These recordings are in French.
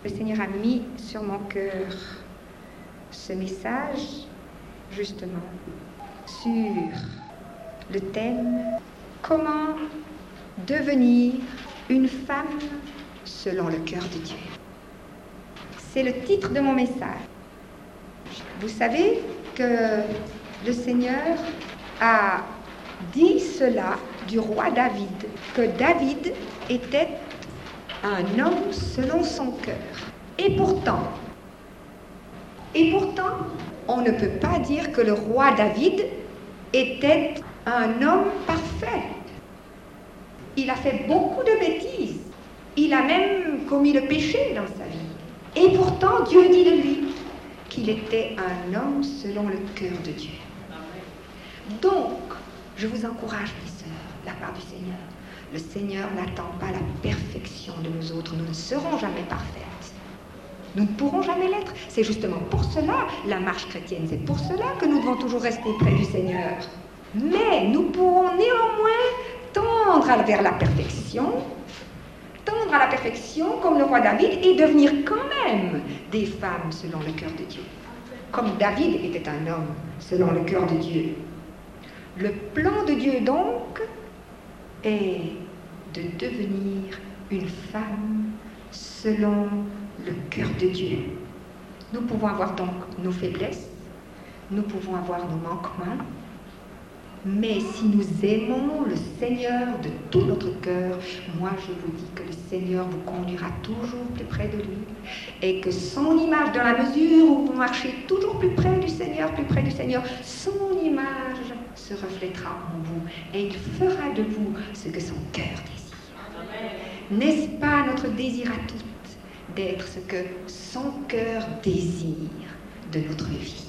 Le Seigneur a mis sur mon cœur ce message, justement, sur le thème « Comment devenir une femme selon le cœur de Dieu ». C'est le titre de mon message. Vous savez que le Seigneur a dit cela du roi David, que David était un homme selon son cœur. Et pourtant, on ne peut pas dire que le roi David était un homme parfait. Il a fait beaucoup de bêtises. Il a même commis le péché dans sa vie. Et pourtant, Dieu dit de lui qu'il était un homme selon le cœur de Dieu. Donc, je vous encourage, mes sœurs, de la part du Seigneur. Le Seigneur n'attend pas la perfection de nous autres. Nous ne serons jamais parfaites. Nous ne pourrons jamais l'être. C'est justement pour cela la marche chrétienne. C'est pour cela que nous devons toujours rester près du Seigneur. Mais nous pourrons néanmoins tendre vers la perfection comme le roi David et devenir quand même des femmes selon le cœur de Dieu. Comme David était un homme selon le cœur de Dieu. Le plan de Dieu donc est de devenir une femme selon le cœur de Dieu. Nous pouvons avoir donc nos faiblesses, nous pouvons avoir nos manquements, mais si nous aimons le Seigneur de tout notre cœur, moi je vous dis que le Seigneur vous conduira toujours plus près de lui et que son image, dans la mesure où vous marchez toujours plus près du Seigneur, son image se reflètera en vous et il fera de vous ce que son cœur désire. N'est-ce pas notre désir à toutes d'être ce que son cœur désire de notre vie?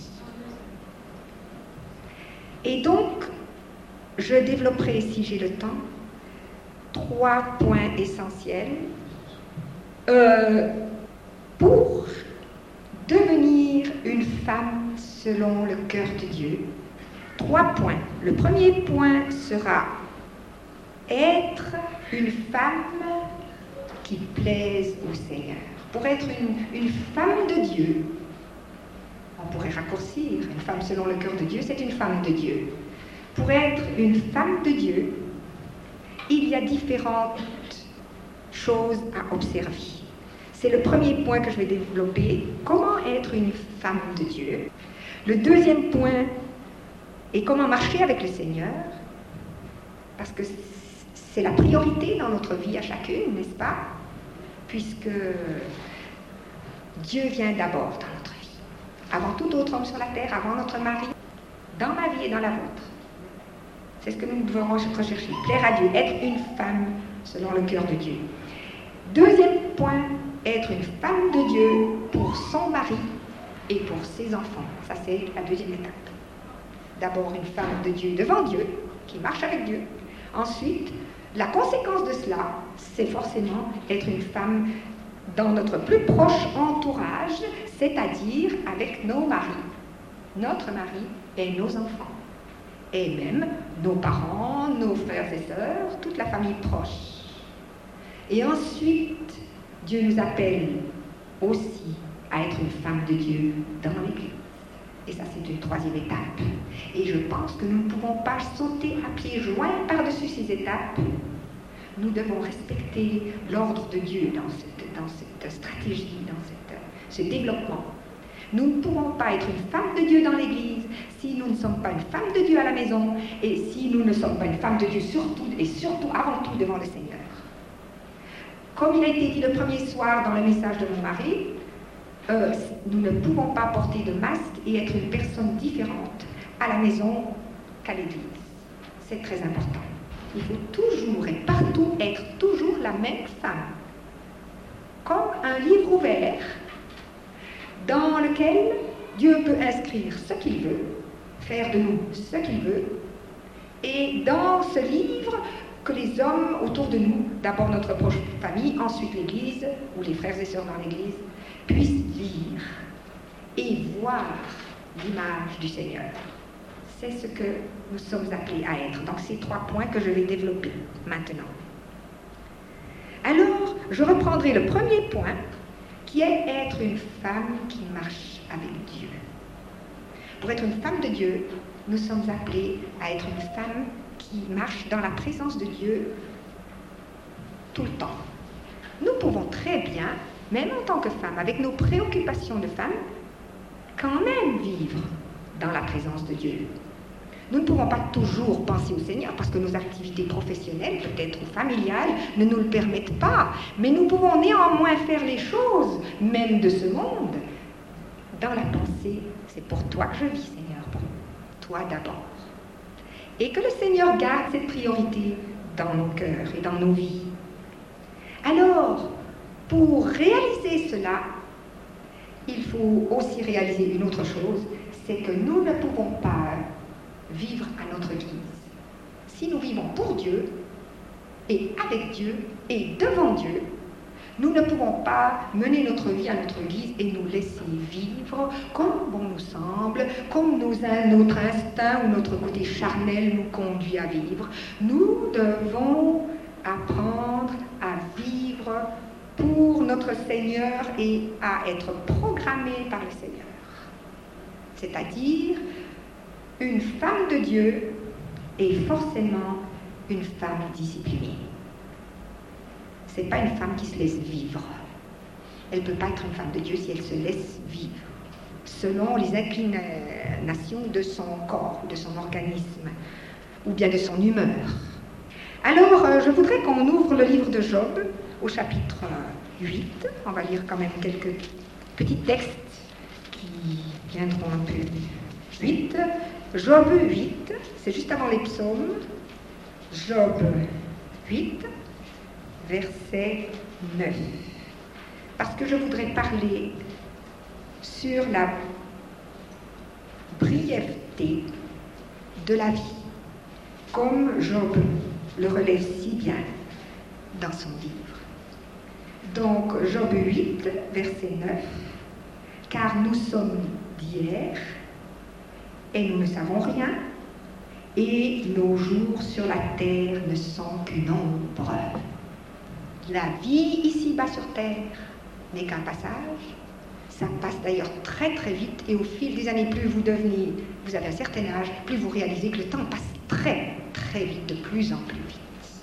Et donc, je développerai, si j'ai le temps, 3 points essentiels pour devenir une femme selon le cœur de Dieu. 3 points. Le premier point sera être une femme qui plaise au Seigneur. Pour être une femme de Dieu, on pourrait raccourcir, une femme selon le cœur de Dieu, c'est une femme de Dieu. Pour être une femme de Dieu, il y a différentes choses à observer. C'est le premier point que je vais développer. Comment être une femme de Dieu? Le deuxième point est comment marcher avec le Seigneur, parce que c'est la priorité dans notre vie à chacune, n'est-ce pas? Puisque Dieu vient d'abord dans notre vie. Avant tout autre homme sur la terre, avant notre mari, dans ma vie et dans la vôtre. C'est ce que nous devons rechercher. Plaire à Dieu, être une femme selon le cœur de Dieu. Deuxième point, être une femme de Dieu pour son mari et pour ses enfants. Ça, c'est la deuxième étape. D'abord, une femme de Dieu devant Dieu, qui marche avec Dieu. Ensuite, la conséquence de cela, c'est forcément être une femme dans notre plus proche entourage, c'est-à-dire avec nos maris, notre mari et nos enfants. Et même nos parents, nos frères et sœurs, toute la famille proche. Et ensuite, Dieu nous appelle aussi à être une femme de Dieu dans l'Église. Et ça, c'est une troisième étape. Et je pense que nous ne pouvons pas sauter à pieds joints par-dessus ces étapes. Nous devons respecter l'ordre de Dieu dans cette stratégie, dans ce développement. Nous ne pouvons pas être une femme de Dieu dans l'Église si nous ne sommes pas une femme de Dieu à la maison et si nous ne sommes pas une femme de Dieu surtout et surtout avant tout devant le Seigneur. Comme il a été dit le premier soir dans le message de mon mari, nous ne pouvons pas porter de masque et être une personne différente à la maison qu'à l'Église. C'est très important. Il faut toujours et partout être toujours la même femme. Comme un livre ouvert dans lequel Dieu peut inscrire ce qu'il veut, faire de nous ce qu'il veut, et dans ce livre que les hommes autour de nous, d'abord notre proche famille, ensuite l'Église, ou les frères et sœurs dans l'Église, puissent lire et voir l'image du Seigneur. C'est ce que nous sommes appelés à être. Donc, ces 3 points que je vais développer maintenant. Alors, je reprendrai le premier point qui est être une femme qui marche avec Dieu. Pour être une femme de Dieu, nous sommes appelés à être une femme qui marche dans la présence de Dieu tout le temps. Nous pouvons très bien, même en tant que femme, avec nos préoccupations de femme, quand même vivre dans la présence de Dieu. Nous ne pouvons pas toujours penser au Seigneur parce que nos activités professionnelles, peut-être ou familiales, ne nous le permettent pas. Mais nous pouvons néanmoins faire les choses, même de ce monde, dans la pensée, c'est pour toi que je vis, Seigneur, pour toi d'abord. Et que le Seigneur garde cette priorité dans nos cœurs et dans nos vies. Alors, pour réaliser cela, il faut aussi réaliser une autre chose, c'est que nous ne pouvons pas vivre à notre guise. Si nous vivons pour Dieu, et avec Dieu, et devant Dieu, nous ne pouvons pas mener notre vie à notre guise et nous laisser vivre comme bon nous semble, comme notre instinct ou notre côté charnel nous conduit à vivre. Nous devons apprendre à vivre pour notre Seigneur et à être programmés par le Seigneur. C'est-à-dire, une femme de Dieu est forcément une femme disciplinée. Ce n'est pas une femme qui se laisse vivre. Elle ne peut pas être une femme de Dieu si elle se laisse vivre, selon les inclinations de son corps, de son organisme, ou bien de son humeur. Alors, je voudrais qu'on ouvre le livre de Job, au chapitre 8. On va lire quand même quelques petits textes qui viendront un peu vite. Job 8, c'est juste avant les psaumes. Job 8, verset 9. Parce que je voudrais parler sur la brièveté de la vie, comme Job le relève si bien dans son livre. Donc, Job 8, verset 9. Car nous sommes d'hier, et nous ne savons rien, et nos jours sur la terre ne sont qu'une ombre. La vie ici-bas sur terre n'est qu'un passage. Ça passe d'ailleurs très très vite, et au fil des années, plus vous avez un certain âge, plus vous réalisez que le temps passe très très vite, de plus en plus vite.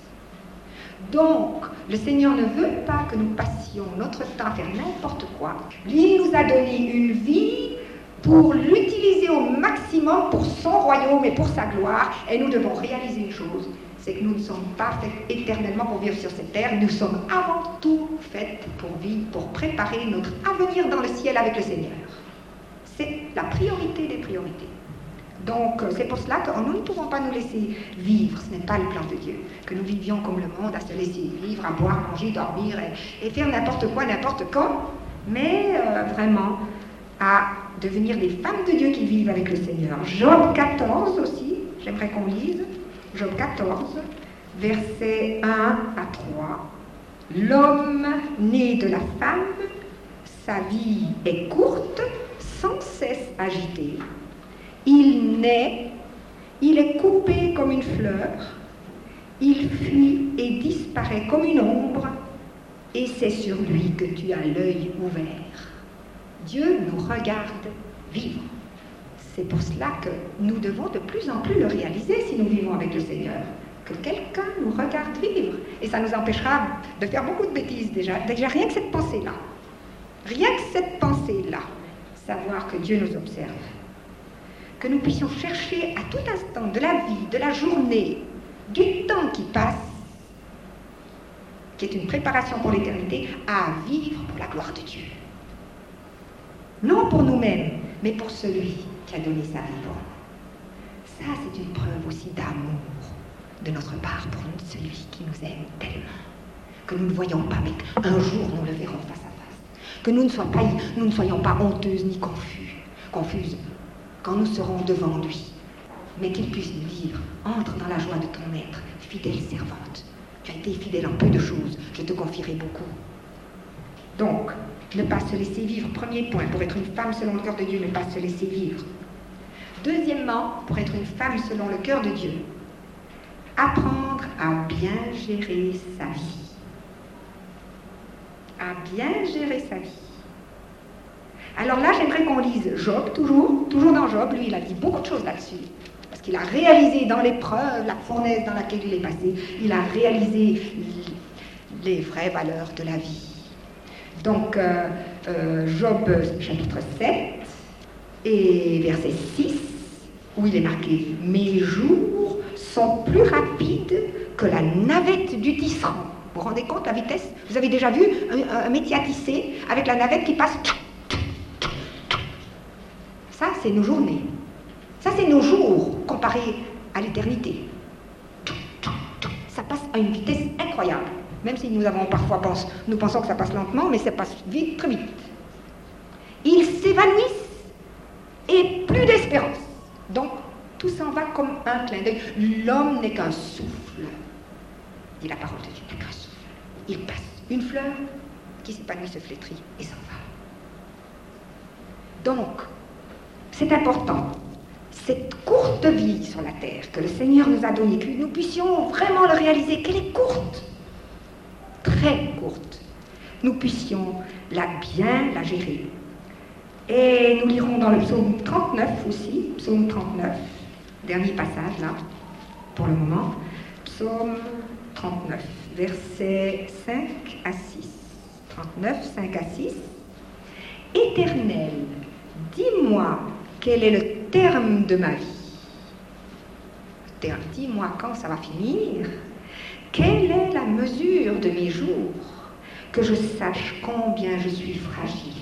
Donc, le Seigneur ne veut pas que nous passions notre temps à faire n'importe quoi. Lui nous a donné une vie pour l'utiliser au maximum pour son royaume et pour sa gloire. Et nous devons réaliser une chose, c'est que nous ne sommes pas faits éternellement pour vivre sur cette terre. Nous sommes avant tout faits pour vivre, pour préparer notre avenir dans le ciel avec le Seigneur. C'est la priorité des priorités. Donc, c'est pour cela que nous ne pouvons pas nous laisser vivre. Ce n'est pas le plan de Dieu. Que nous vivions comme le monde, à se laisser vivre, à boire, manger, dormir et faire n'importe quoi, n'importe quand. Mais vraiment, à devenir des femmes de Dieu qui vivent avec le Seigneur. Job 14 aussi, j'aimerais qu'on lise. Job 14, versets 1 à 3. L'homme né de la femme, sa vie est courte, sans cesse agitée. Il naît, il est coupé comme une fleur, il fuit et disparaît comme une ombre, et c'est sur lui que tu as l'œil ouvert. Dieu nous regarde vivre. C'est pour cela que nous devons de plus en plus le réaliser si nous vivons avec le Seigneur, que quelqu'un nous regarde vivre. Et ça nous empêchera de faire beaucoup de bêtises déjà. Déjà rien que cette pensée-là. Rien que cette pensée-là. Savoir que Dieu nous observe. Que nous puissions chercher à tout instant de la vie, de la journée, du temps qui passe, qui est une préparation pour l'éternité, à vivre pour la gloire de Dieu. Non pour nous-mêmes, mais pour celui qui a donné sa vie pour nous. Ça, c'est une preuve aussi d'amour de notre part pour celui qui nous aime tellement, que nous ne voyons pas, mais qu'un jour nous le verrons face à face. Que nous ne soyons pas honteuses ni confuses quand nous serons devant lui, mais qu'il puisse nous dire, entre dans la joie de ton maître, fidèle servante. Tu as été fidèle en peu de choses, je te confierai beaucoup. Donc, ne pas se laisser vivre, premier point, pour être une femme selon le cœur de Dieu, ne pas se laisser vivre. Deuxièmement, pour être une femme selon le cœur de Dieu, apprendre à bien gérer sa vie. À bien gérer sa vie. Alors là, j'aimerais qu'on lise Job, toujours dans Job. Lui, il a dit beaucoup de choses là-dessus. Parce qu'il a réalisé dans l'épreuve, la fournaise dans laquelle il est passé, il a réalisé les vraies valeurs de la vie. Donc, Job, chapitre 7, et verset 6, où il est marqué « Mes jours sont plus rapides que la navette du tisserand. » Vous vous rendez compte la vitesse? Vous avez déjà vu un métier à tisser avec la navette qui passe? Ça, c'est nos journées. Ça, c'est nos jours comparés à l'éternité. Ça passe à une vitesse incroyable. Même si nous avons parfois nous pensons que ça passe lentement, mais ça passe vite, très vite. Ils s'évanouissent et plus d'espérance. Donc, tout s'en va comme un clin d'œil. L'homme n'est qu'un souffle. Dit la parole de Dieu, n'est qu'un souffle. Il passe une fleur qui s'épanouit, se flétrit et s'en va. Donc, c'est important. Cette courte vie sur la terre que le Seigneur nous a donnée, que nous puissions vraiment le réaliser, qu'elle est courte, très courte, nous puissions bien la gérer. Et nous lirons dans le psaume 39 aussi, psaume 39, dernier passage là, pour le moment, psaume 39, versets 5 à 6. 39, 5 à 6. Éternel, dis-moi quel est le terme de ma vie. Dis-moi quand ça va finir. Quelle est la mesure de mes jours, que je sache combien je suis fragile.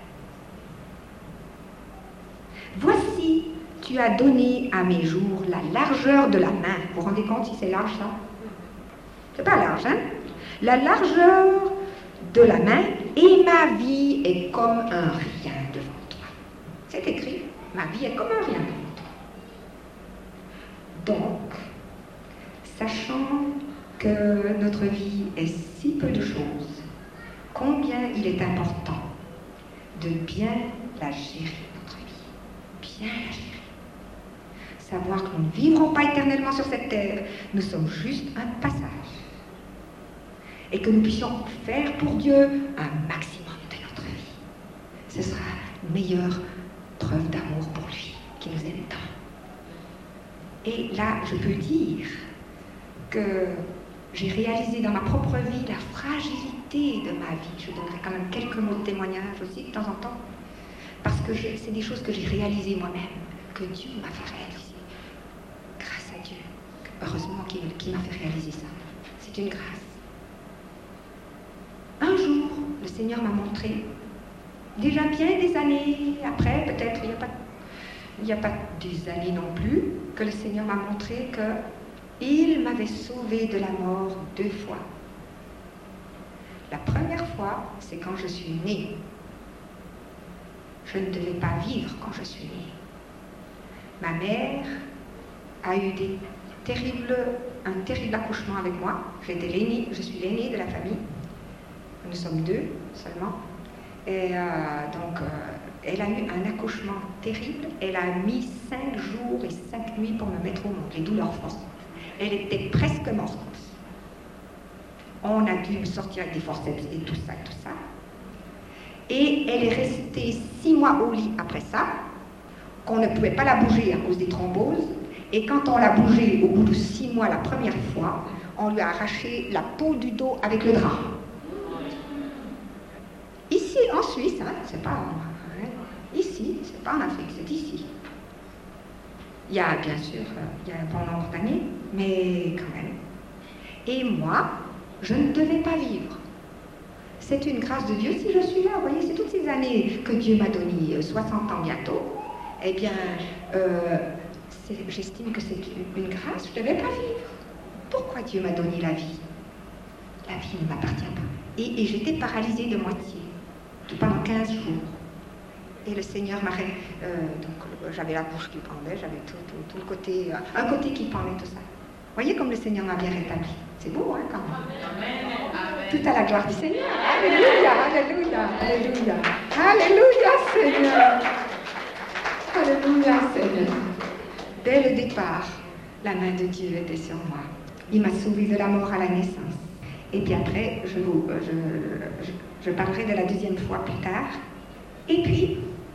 Voici, tu as donné à mes jours la largeur de la main. Vous vous rendez compte si c'est large, ça? C'est pas large, hein? La largeur de la main, et ma vie est comme un rien devant toi. C'est écrit, ma vie est comme un rien devant toi. Donc, sachant que notre vie est si peu de choses, combien il est important de bien la gérer, notre vie. Bien la gérer. Savoir que nous ne vivrons pas éternellement sur cette terre, nous sommes juste un passage. Et que nous puissions faire pour Dieu un maximum de notre vie. Ce sera une meilleure preuve d'amour pour lui, qui nous aime tant. Et là, je peux dire que j'ai réalisé dans ma propre vie la fragilité de ma vie. Je donnerai quand même quelques mots de témoignage aussi de temps en temps. Parce que c'est des choses que j'ai réalisées moi-même, que Dieu m'a fait réaliser. Grâce à Dieu. Heureusement qu'il m'a fait réaliser ça. C'est une grâce. Un jour, le Seigneur m'a montré, déjà bien des années après, peut-être il n'y a pas des années non plus, que le Seigneur m'a montré qu'il m'avait sauvé de la mort 2 fois. La première fois, c'est quand je suis née. Je ne devais pas vivre quand je suis née. Ma mère a eu un terrible accouchement avec moi. Je suis l'aînée de la famille. Nous sommes 2 seulement. Et donc, elle a eu un accouchement terrible. Elle a mis 5 jours et 5 nuits pour me mettre au monde. Les douleurs fortes. Elle était presque morte. On a dû me sortir avec des forceps et tout ça, tout ça. Et elle est restée 6 mois au lit après ça, qu'on ne pouvait pas la bouger à cause des thromboses. Et quand on l'a bougée au bout de 6 mois la première fois, on lui a arraché la peau du dos avec le drap. Ici, en Suisse, hein, c'est pas ici, c'est pas en Afrique, c'est ici. Il y a bien sûr, il y a un bon nombre d'années, mais quand même. Et moi, je ne devais pas vivre. C'est une grâce de Dieu si je suis là. Vous voyez, c'est toutes ces années que Dieu m'a donné, 60 ans bientôt. Eh bien, j'estime que c'est une grâce, je ne devais pas vivre. Pourquoi Dieu m'a donné la vie? La vie ne m'appartient pas. Et j'étais paralysée de moitié, pendant 15 jours. Et le Seigneur m'a... donc j'avais la bouche qui pendait, j'avais tout le côté... un côté qui pendait, tout ça. Vous voyez comme le Seigneur m'a bien rétabli. C'est beau, hein, quand même. Amen. Tout à la gloire du Seigneur. Alléluia, alléluia, alléluia. Alléluia, Seigneur. Alléluia, Seigneur. Dès le départ, la main de Dieu était sur moi. Il m'a sauvé de la mort à la naissance. Et puis après, je parlerai de la 2e fois plus tard. Et puis,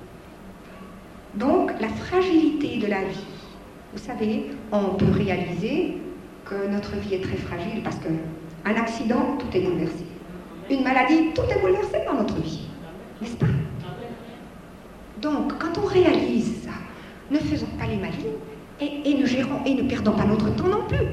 donc, la fragilité de la vie. Vous savez, on peut réaliser que notre vie est très fragile parce qu'un accident, tout est bouleversé. Une maladie, tout est bouleversé dans notre vie. N'est-ce pas? Donc, quand on réalise ça, ne faisons pas les malines et ne gérons et ne perdons pas notre temps non plus.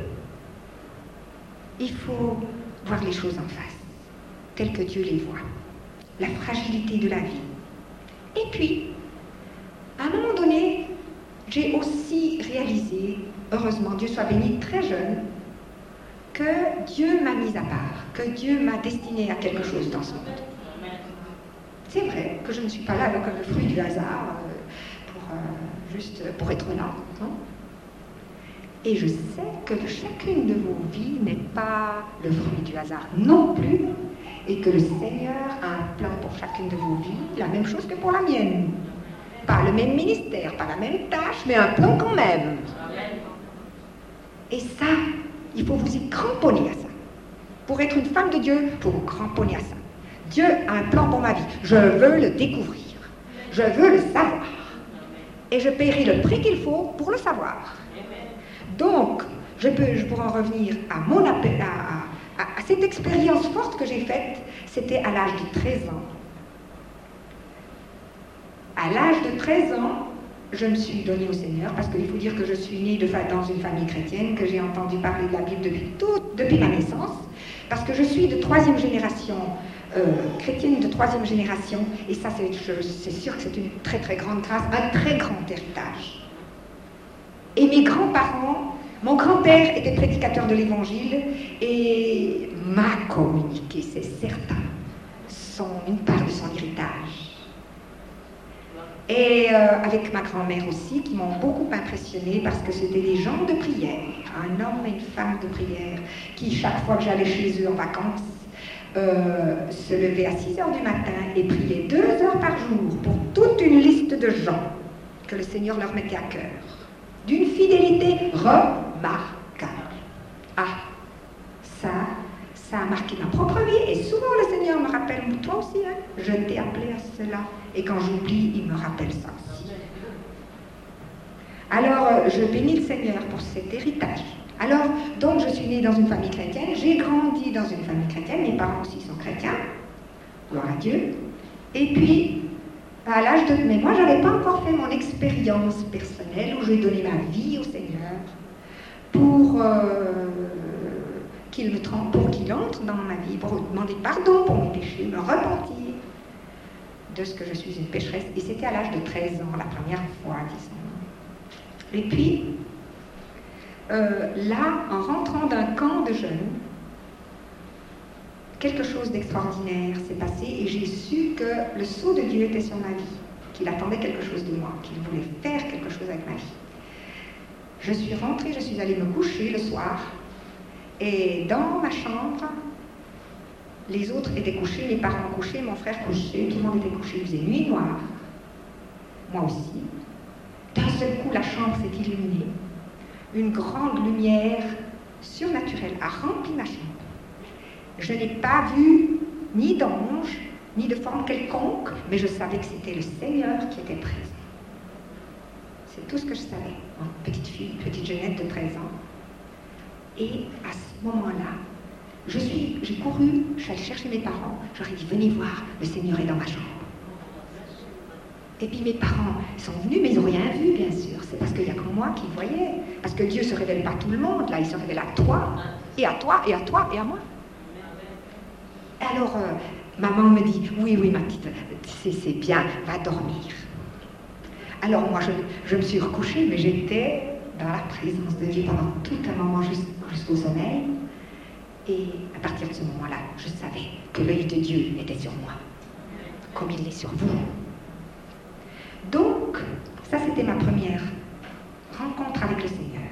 Il faut voir les choses en face, telles que Dieu les voit. La fragilité de la vie. Et puis, à un moment donné, j'ai aussi réalisé, heureusement, Dieu soit béni, très jeune, que Dieu m'a mise à part, que Dieu m'a destinée à quelque chose dans ce monde. C'est vrai que je ne suis pas là comme le fruit du hasard, juste pour être là. Non? Et je sais que chacune de vos vies n'est pas le fruit du hasard non plus, et que le Seigneur a un plan pour chacune de vos vies, la même chose que pour la mienne. Pas le même ministère, pas la même tâche, mais un plan quand même. Et ça, il faut vous y cramponner à ça. Pour être une femme de Dieu, il faut vous cramponner à ça. Dieu a un plan pour ma vie. Je veux le découvrir. Je veux le savoir. Et je paierai le prix qu'il faut pour le savoir. Donc, je pourrais en revenir à mon appel, à cette expérience forte que j'ai faite. C'était à l'âge de 13 ans. À l'âge de 13 ans, je me suis donnée au Seigneur, parce qu'il faut dire que je suis née dans une famille chrétienne, que j'ai entendu parler de la Bible depuis ma naissance, parce que je suis de 3e génération, chrétienne de 3e génération, et ça c'est sûr que c'est une très très grande grâce, un très grand héritage. Et mes grands-parents, mon grand-père était prédicateur de l'Évangile, et m'a communiqué, c'est certain, une part de son héritage. Et avec ma grand-mère aussi, qui m'ont beaucoup impressionnée parce que c'était des gens de prière, un homme et une femme de prière, qui chaque fois que j'allais chez eux en vacances, se levaient à 6 heures du matin et priaient 2 heures par jour pour toute une liste de gens que le Seigneur leur mettait à cœur, d'une fidélité remarquable. Ah, ça a marqué ma propre vie, et souvent le Seigneur me rappelle, toi aussi, hein, je t'ai appelé à cela, et quand j'oublie, il me rappelle ça aussi. Alors, je bénis le Seigneur pour cet héritage. Alors, donc, je suis née dans une famille chrétienne, j'ai grandi dans une famille chrétienne, mes parents aussi sont chrétiens, gloire à Dieu, et puis, à l'âge de... Mais moi, je n'avais pas encore fait mon expérience personnelle, où j'ai donné ma vie au Seigneur, pour qu'il entre dans ma vie, pour demander pardon pour mes péchés, me repentir de ce que je suis une pécheresse. Et c'était à l'âge de 13 ans, la première fois, disons. Et puis, là, en rentrant d'un camp de jeunes, quelque chose d'extraordinaire s'est passé et j'ai su que le sceau de Dieu était sur ma vie, qu'il attendait quelque chose de moi, qu'il voulait faire quelque chose avec ma vie. Je suis rentrée, je suis allée me coucher le soir, et dans ma chambre, les autres étaient couchés, mes parents couchés, mon frère couché, tout le monde était couché, il faisait nuit noire. Moi aussi. D'un seul coup, la chambre s'est illuminée. Une grande lumière surnaturelle a rempli ma chambre. Je n'ai pas vu ni d'ange, ni de forme quelconque, mais je savais que c'était le Seigneur qui était présent. C'est tout ce que je savais, petite fille, petite jeunette de 13 ans. Et à ce moment-là, j'ai couru, je suis allée chercher mes parents, je leur ai dit, venez voir, le Seigneur est dans ma chambre. Et puis mes parents sont venus, mais ils n'ont rien vu, bien sûr. C'est parce qu'il n'y a que moi qui le voyais. Parce que Dieu ne se révèle pas à tout le monde, là, il se révèle à toi, et à toi, et à toi, et à moi. Alors, maman me dit, oui, ma petite, c'est bien, va dormir. Alors moi, je me suis recouchée, mais j'étais dans la présence de Dieu pendant tout un moment jusqu'au sommeil. Et à partir de ce moment-là, je savais que l'œil de Dieu était sur moi, comme il l'est sur vous. Donc, ça c'était ma première rencontre avec le Seigneur.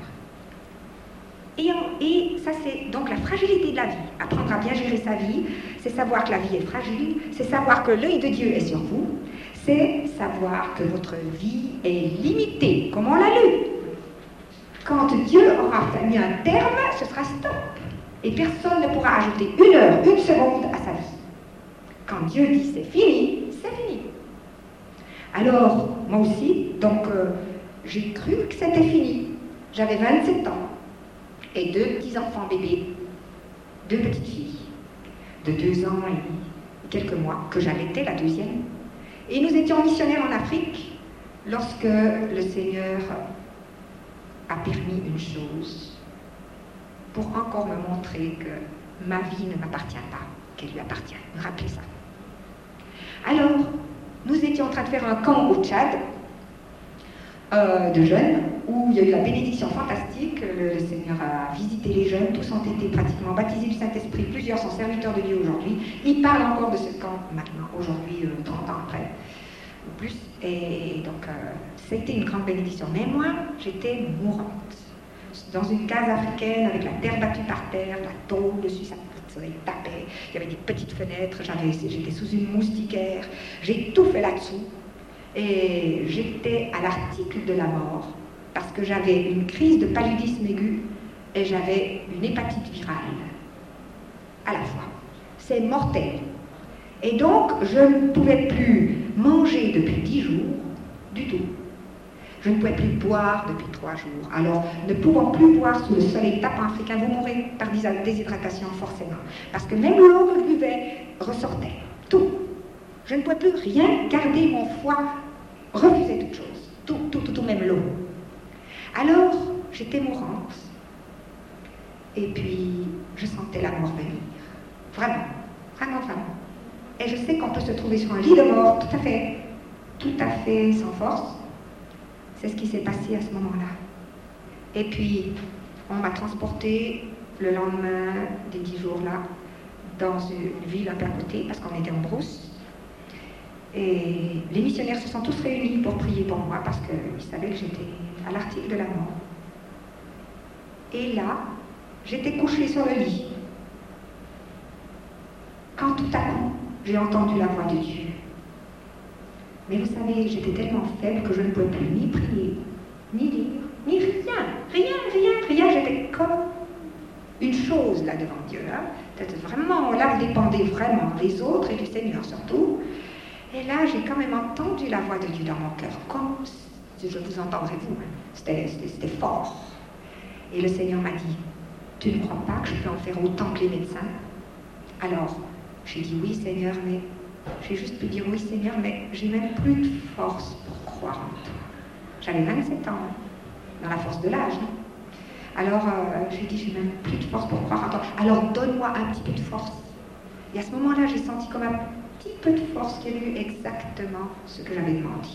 Et ça c'est donc la fragilité de la vie. Apprendre à bien gérer sa vie, c'est savoir que la vie est fragile, c'est savoir que l'œil de Dieu est sur vous, c'est savoir que votre vie est limitée, comme on l'a lu. Quand Dieu aura mis un terme, ce sera stop. Et personne ne pourra ajouter 1 heure, 1 seconde à sa vie. Quand Dieu dit c'est fini, c'est fini. Alors, moi aussi, donc, j'ai cru que c'était fini. J'avais 27 ans et 2 petits-enfants bébés, 2 petites filles de 2 ans et quelques mois, que j'allaitais la deuxième. Et nous étions missionnaires en Afrique lorsque le Seigneur a permis une chose pour encore me montrer que ma vie ne m'appartient pas, qu'elle lui appartient. Me rappelez ça. Alors, nous étions en train de faire un camp au Tchad de jeunes, où il y a eu la bénédiction fantastique. Le Seigneur a visité les jeunes, tous ont été pratiquement baptisés du Saint-Esprit, plusieurs sont serviteurs de Dieu aujourd'hui. Ils parlent encore de ce camp maintenant, aujourd'hui, 30 ans après, ou plus. Et donc, c'était une grande bénédiction. Mais moi, j'étais mourante. Dans une case africaine, avec la terre battue par terre, la tôle dessus, ça le soleil tapait, il y avait des petites fenêtres, j'étais sous une moustiquaire, j'ai tout fait là-dessous. Et j'étais à l'article de la mort, parce que j'avais une crise de paludisme aigu et j'avais une hépatite virale à la fois. C'est mortel. Et donc, je ne pouvais plus manger depuis 10 jours, du tout. Je ne pouvais plus boire depuis 3 jours. Alors, ne pouvant plus boire sous le soleil tapant africain, vous mourrez par déshydratation forcément. Parce que même l'eau que je buvais ressortait. Tout. Je ne pouvais plus rien garder, mon foie refusait toute chose. Tout, même l'eau. Alors, j'étais mourante. Et puis, je sentais la mort venir. Vraiment. Et je sais qu'on peut se trouver sur un lit de mort, tout à fait sans force. C'est ce qui s'est passé à ce moment-là. Et puis, on m'a transporté le lendemain des 10 jours-là dans une ville un peu à côté, parce qu'on était en brousse. Et les missionnaires se sont tous réunis pour prier pour moi, parce qu'ils savaient que j'étais à l'article de la mort. Et là, j'étais couchée sur le lit. Quand tout à coup, j'ai entendu la voix de Dieu. Mais vous savez, j'étais tellement faible que je ne pouvais plus ni prier, ni lire, ni rien. J'étais comme une chose là devant Dieu. Vraiment, là, vous dépendez vraiment des autres et du Seigneur surtout. Et là, j'ai quand même entendu la voix de Dieu dans mon cœur, comme si je vous entendrais vous. C'était fort. Et le Seigneur m'a dit, tu ne crois pas que je peux en faire autant que les médecins? Alors, j'ai dit oui, Seigneur, mais... J'ai juste pu dire oui Seigneur, mais j'ai même plus de force pour croire en toi. J'avais 27 ans, dans la force de l'âge. Alors j'ai dit j'ai même plus de force pour croire en toi. Alors donne-moi un petit peu de force. Et à ce moment-là, j'ai senti comme un petit peu de force qui est venu exactement ce que j'avais demandé.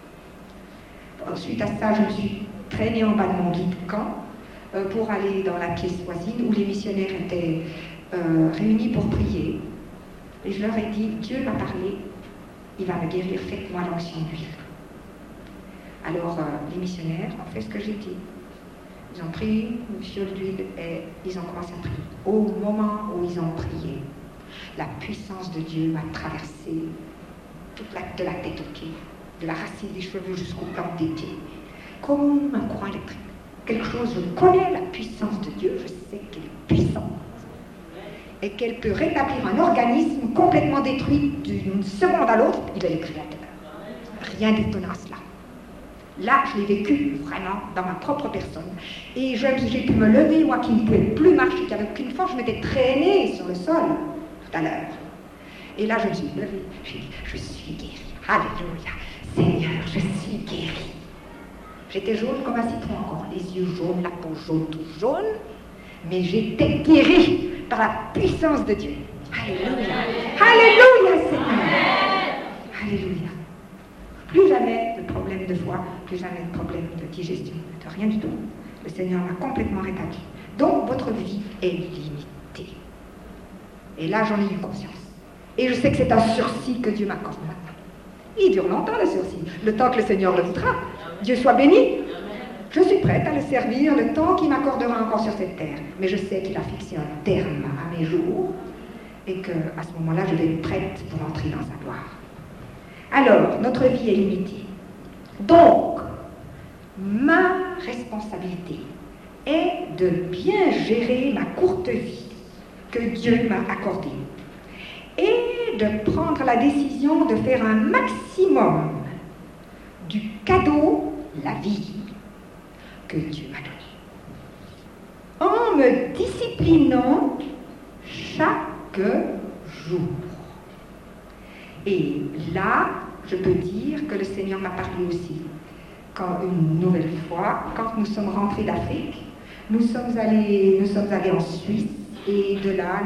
Suite à ça, je me suis traînée en bas de mon lit de camp pour aller dans la pièce voisine où les missionnaires étaient réunis pour prier. Et je leur ai dit, Dieu m'a parlé, il va me guérir, faites-moi l'onction d'huile. Alors, les missionnaires ont fait ce que j'ai dit. Ils ont pris une fiole d'huile et ils ont commencé à prier. Au moment où ils ont prié, la puissance de Dieu m'a traversé de la tête aux pieds, de la racine des cheveux jusqu'aux plantes des pieds, comme un courant électrique. Quelque chose, je connais la puissance de Dieu, je sais qu'elle est puissante. Et qu'elle peut rétablir un organisme complètement détruit d'une seconde à l'autre, il est le créateur. Rien d'étonnant à cela. Là, je l'ai vécu vraiment dans ma propre personne. Et j'ai pu me lever, moi qui ne pouvais plus marcher, qui n'avais aucune force, je m'étais traînée sur le sol tout à l'heure. Et là, je me suis levée, j'ai dit, je suis guérie. Alléluia. Seigneur, je suis guérie. J'étais jaune comme un citron encore, les yeux jaunes, la peau jaune, tout jaune, mais j'étais guérie par la puissance de Dieu. Alléluia. Alléluia, Seigneur. Alléluia. Plus jamais de problème de foie, plus jamais de problème de digestion, de rien du tout. Le Seigneur m'a complètement rétabli. Donc, votre vie est limitée. Et là, j'en ai eu conscience. Et je sais que c'est un sursis que Dieu m'accorde maintenant. Il dure longtemps, le sursis, le temps que le Seigneur le voudra. Dieu soit béni. Je suis prête à le servir le temps qu'il m'accordera encore sur cette terre. Mais je sais qu'il a fixé un terme à mes jours et qu'à ce moment-là, je vais être prête pour entrer dans sa gloire. Alors, notre vie est limitée. Donc, ma responsabilité est de bien gérer ma courte vie que Dieu m'a accordée et de prendre la décision de faire un maximum du cadeau, la vie, que Dieu m'a donné. En me disciplinant chaque jour. Et là, je peux dire que le Seigneur m'a parlé aussi. Quand une nouvelle fois, quand nous sommes rentrés d'Afrique, nous sommes allés en Suisse, et de là,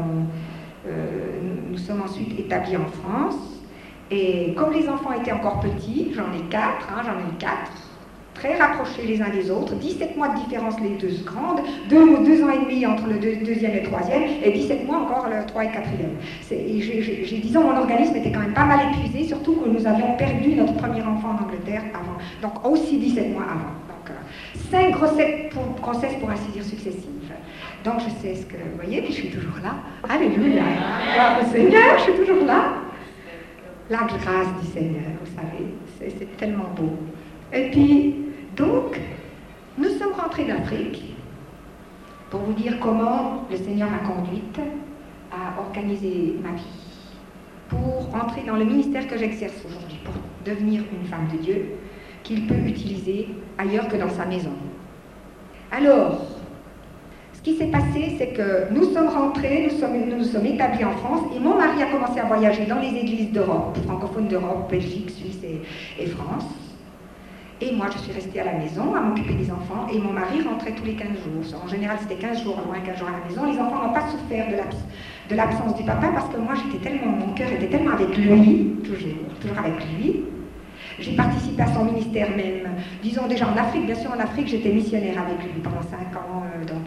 nous sommes ensuite établis en France. Et comme les enfants étaient encore petits, j'en ai eu quatre, très rapprochés les uns des autres, 17 mois de différence les deux grandes, 2 ans et demi entre le deuxième et le troisième, et 17 mois encore le 3 et 4e. Disons, mon organisme était quand même pas mal épuisé, surtout que nous avions perdu notre premier enfant en Angleterre avant, donc aussi 17 mois avant. Donc 5 grossesses pour ainsi dire successives. Donc je sais ce que vous voyez, puis je suis toujours là. Alléluia. Gloire au Seigneur, je suis toujours là. La grâce du Seigneur, vous savez, c'est tellement beau. Et puis, donc, nous sommes rentrés d'Afrique pour vous dire comment le Seigneur m'a conduite à organiser ma vie, pour entrer dans le ministère que j'exerce aujourd'hui, pour devenir une femme de Dieu qu'il peut utiliser ailleurs que dans sa maison. Alors, ce qui s'est passé, c'est que nous sommes rentrés, nous sommes établis en France, et mon mari a commencé à voyager dans les églises d'Europe, francophones d'Europe, Belgique, Suisse et France. Et moi, je suis restée à la maison à m'occuper des enfants, et mon mari rentrait tous les 15 jours. En général, c'était 15 jours loin, 15 jours à la maison. Les enfants n'ont pas souffert de l'absence du papa, parce que moi, mon cœur était tellement avec lui, toujours avec lui. J'ai participé à son ministère même, disons déjà en Afrique. Bien sûr, en Afrique, j'étais missionnaire avec lui pendant 5 ans,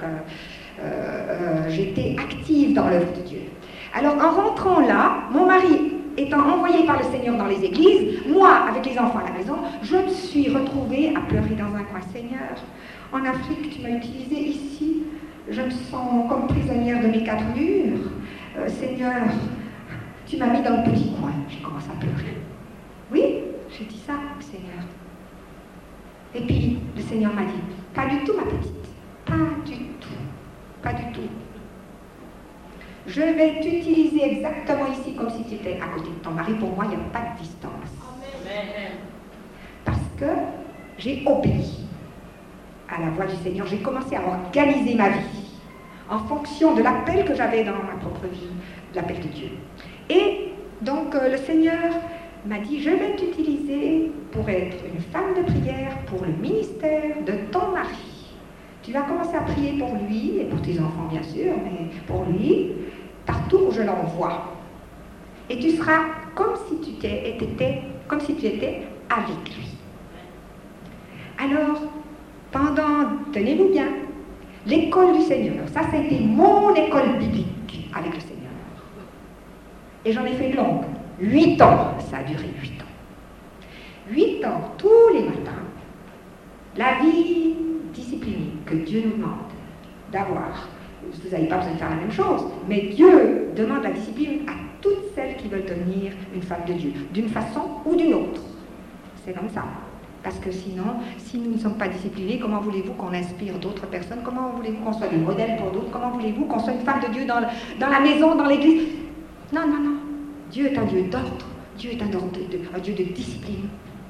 j'étais active dans l'œuvre de Dieu. Alors, en rentrant là, mon mari étant envoyé par le Seigneur dans les églises, moi, avec les enfants à la maison, je me suis retrouvée à pleurer dans un coin. Seigneur, en Afrique, tu m'as utilisée, ici, je me sens comme prisonnière de mes 4 murs. Seigneur, tu m'as mis dans le petit coin. J'ai commencé à pleurer. Oui, j'ai dit ça au Seigneur. Et puis, le Seigneur m'a dit, pas du tout, ma petite, pas du tout. Je vais t'utiliser exactement ici comme si tu étais à côté de ton mari. Pour moi, il n'y a pas de distance. Amen. Parce que j'ai obéi à la voix du Seigneur. J'ai commencé à organiser ma vie en fonction de l'appel que j'avais dans ma propre vie, l'appel de Dieu. Et donc, le Seigneur m'a dit, je vais t'utiliser pour être une femme de prière pour le ministère de ton mari. Tu vas commencer à prier pour lui, et pour tes enfants bien sûr, mais pour lui, partout où je l'envoie. Et tu seras comme si tu étais avec lui. Alors, tenez-vous bien, l'école du Seigneur, ça a été mon école biblique avec le Seigneur. Et j'en ai fait une longue. 8 ans, ça a duré 8 ans. 8 ans, tous les matins, la vie disciplinée que Dieu nous demande d'avoir. Vous n'avez pas besoin de faire la même chose, mais Dieu demande la discipline à toutes celles qui veulent devenir une femme de Dieu, d'une façon ou d'une autre. C'est comme ça. Parce que sinon, si nous ne sommes pas disciplinés, comment voulez-vous qu'on inspire d'autres personnes? Comment voulez-vous qu'on soit des modèles pour d'autres? Comment voulez-vous qu'on soit une femme de Dieu dans la maison, dans l'église? Non. Dieu est un Dieu d'ordre. Dieu est un Dieu de discipline.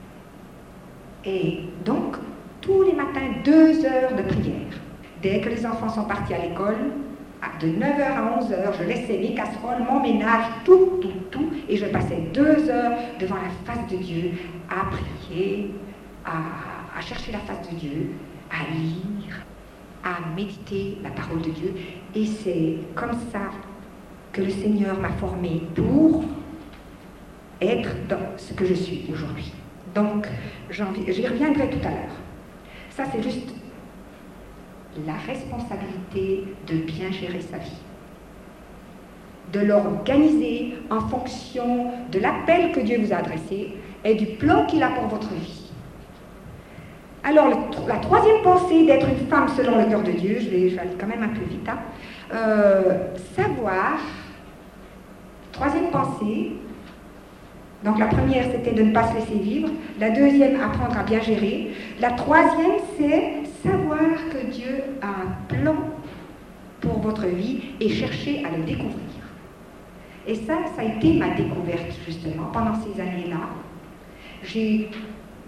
Et donc, tous les matins, 2 heures de prière. Dès que les enfants sont partis à l'école, de 9h à 11h, je laissais mes casseroles, mon ménage, tout, et je passais 2 heures devant la face de Dieu, à prier, à chercher la face de Dieu, à lire, à méditer la parole de Dieu. Et c'est comme ça que le Seigneur m'a formée pour être dans ce que je suis aujourd'hui. Donc, j'y reviendrai tout à l'heure. Ça, c'est juste la responsabilité de bien gérer sa vie, de l'organiser en fonction de l'appel que Dieu vous a adressé et du plan qu'il a pour votre vie. Alors, la troisième pensée d'être une femme selon le cœur de Dieu, je vais aller quand même un peu vite, savoir, troisième pensée, donc la première c'était de ne pas se laisser vivre, la deuxième apprendre à bien gérer, la troisième c'est savoir que Dieu a un plan pour votre vie et chercher à le découvrir. Et ça a été ma découverte justement pendant ces années-là. J'ai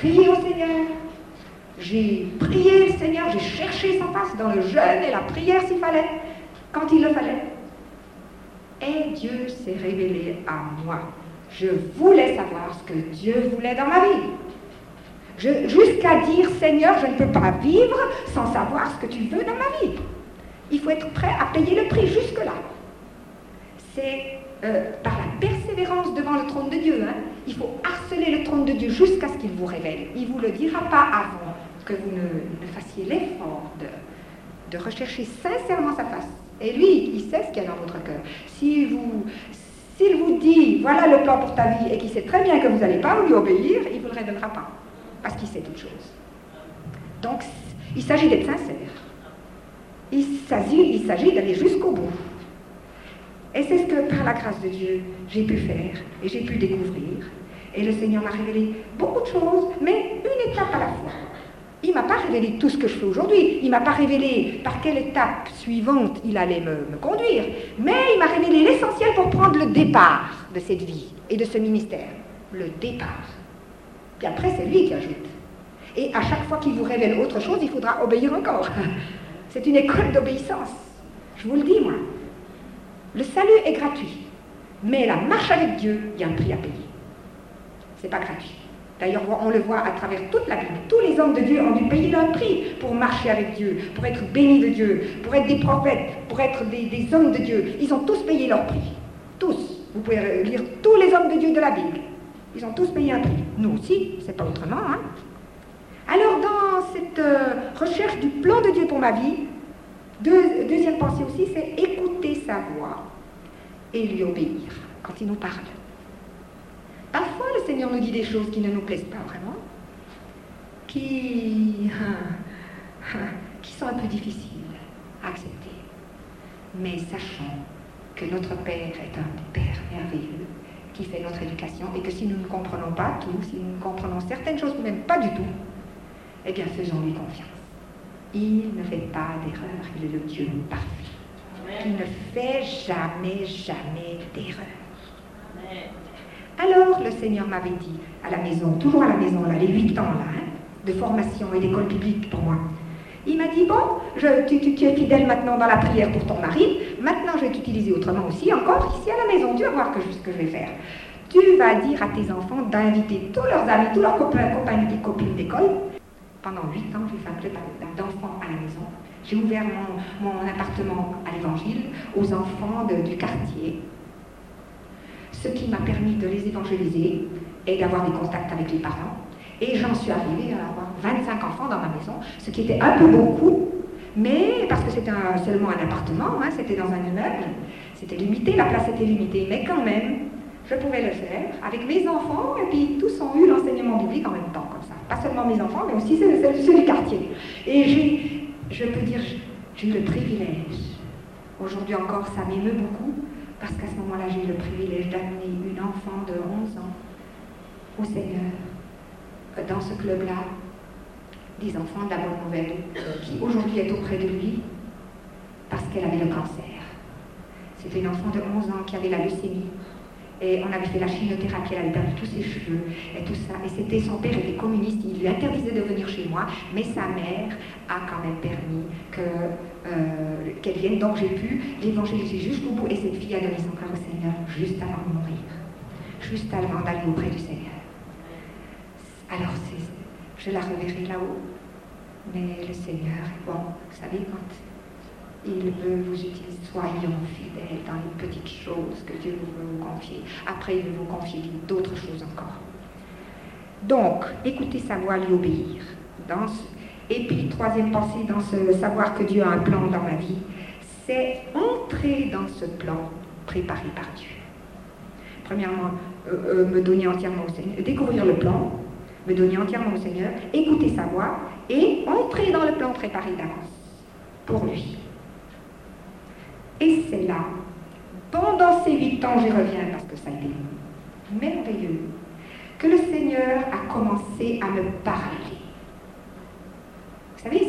crié au Seigneur, j'ai prié le Seigneur, j'ai cherché sa face dans le jeûne et la prière s'il fallait, quand il le fallait. Et Dieu s'est révélé à moi. Je voulais savoir ce que Dieu voulait dans ma vie. Jusqu'à dire, Seigneur, je ne peux pas vivre sans savoir ce que tu veux dans ma vie. Il faut être prêt à payer le prix jusque-là. C'est par la persévérance devant le trône de Dieu. Il faut harceler le trône de Dieu jusqu'à ce qu'il vous révèle. Il ne vous le dira pas avant que vous ne fassiez l'effort de rechercher sincèrement sa face. Et lui, il sait ce qu'il y a dans votre cœur. S'il vous dit, voilà le plan pour ta vie, et qu'il sait très bien que vous n'allez pas lui obéir, il ne vous le révélera pas. Parce qu'il sait toutes choses. Donc, il s'agit d'être sincère. Il s'agit d'aller jusqu'au bout. Et c'est ce que, par la grâce de Dieu, j'ai pu faire et j'ai pu découvrir. Et le Seigneur m'a révélé beaucoup de choses, mais une étape à la fois. Il ne m'a pas révélé tout ce que je fais aujourd'hui. Il ne m'a pas révélé par quelle étape suivante il allait me conduire. Mais il m'a révélé l'essentiel pour prendre le départ de cette vie et de ce ministère. Le départ. Puis après, c'est lui qui ajoute. Et à chaque fois qu'il vous révèle autre chose, il faudra obéir encore. C'est une école d'obéissance. Je vous le dis, moi. Le salut est gratuit. Mais la marche avec Dieu, il y a un prix à payer. C'est pas gratuit. D'ailleurs, on le voit à travers toute la Bible. Tous les hommes de Dieu ont dû payer leur prix pour marcher avec Dieu, pour être bénis de Dieu, pour être des prophètes, pour être des hommes de Dieu. Ils ont tous payé leur prix. Tous. Vous pouvez lire tous les hommes de Dieu de la Bible. Ils ont tous payé un prix. Nous aussi, c'est pas autrement. Alors, dans cette recherche du plan de Dieu pour ma vie, deuxième pensée aussi, c'est écouter sa voix et lui obéir quand il nous parle. Parfois, le Seigneur nous dit des choses qui ne nous plaisent pas vraiment, qui sont un peu difficiles à accepter. Mais sachons que notre Père est un Père merveilleux, qui fait notre éducation, et que si nous ne comprenons pas tout, si nous ne comprenons certaines choses, ou même pas du tout, eh bien, faisons-lui confiance. Il ne fait pas d'erreur, il est le Dieu parfait. Il ne fait jamais, jamais d'erreur. Alors, le Seigneur m'avait dit, à la maison, toujours à la maison, là, les 8 ans, là, de formation et d'école biblique pour moi, il m'a dit, bon, tu es fidèle maintenant dans la prière pour ton mari, maintenant je vais t'utiliser autrement aussi, encore ici à la maison, tu vas voir ce que je vais faire. Tu vas dire à tes enfants d'inviter tous leurs amis, tous leurs copains et copines d'école. Pendant 8 ans, j'ai fait un club d'enfants à la maison. J'ai ouvert mon appartement à l'Évangile aux enfants du quartier, ce qui m'a permis de les évangéliser et d'avoir des contacts avec les parents. Et j'en suis arrivée à avoir 25 enfants dans ma maison, ce qui était un peu beaucoup, mais parce que c'était seulement un appartement, c'était dans un immeuble, c'était limité, la place était limitée, mais quand même, je pouvais le faire avec mes enfants, et puis tous ont eu l'enseignement biblique en même temps, comme ça. Pas seulement mes enfants, mais aussi ceux du quartier. Et je peux dire, j'ai eu le privilège. Aujourd'hui encore, ça m'émeut beaucoup, parce qu'à ce moment-là, j'ai eu le privilège d'amener une enfant de 11 ans au Seigneur, dans ce club-là, des enfants de la bonne nouvelle, qui aujourd'hui est auprès de lui, parce qu'elle avait le cancer. C'était une enfant de 11 ans qui avait la leucémie. Et on avait fait la chimiothérapie, elle avait perdu tous ses cheveux et tout ça. Et c'était, son père était communiste, il lui interdisait de venir chez moi, mais sa mère a quand même permis qu'elle vienne. Donc j'ai pu l'évangéliser jusqu'au bout. Et cette fille a donné son cœur au Seigneur juste avant de mourir, juste avant d'aller auprès du Seigneur. Alors je la reverrai là-haut. Mais le Seigneur est bon. Vous savez, quand il veut vous utiliser, soyons fidèles dans les petites choses que Dieu veut vous confier. Après, il veut vous confier d'autres choses encore. Donc, écoutez sa voix, lui obéir. Et puis, troisième pensée, dans ce savoir que Dieu a un plan dans ma vie, c'est entrer dans ce plan préparé par Dieu. Premièrement, me donner entièrement au Seigneur, découvrir le plan, me donner entièrement au Seigneur, écouter sa voix et entrer dans le plan préparé d'avance pour lui. Et c'est là, pendant ces 8 ans, j'y reviens parce que ça a été merveilleux, que le Seigneur a commencé à me parler. Vous savez,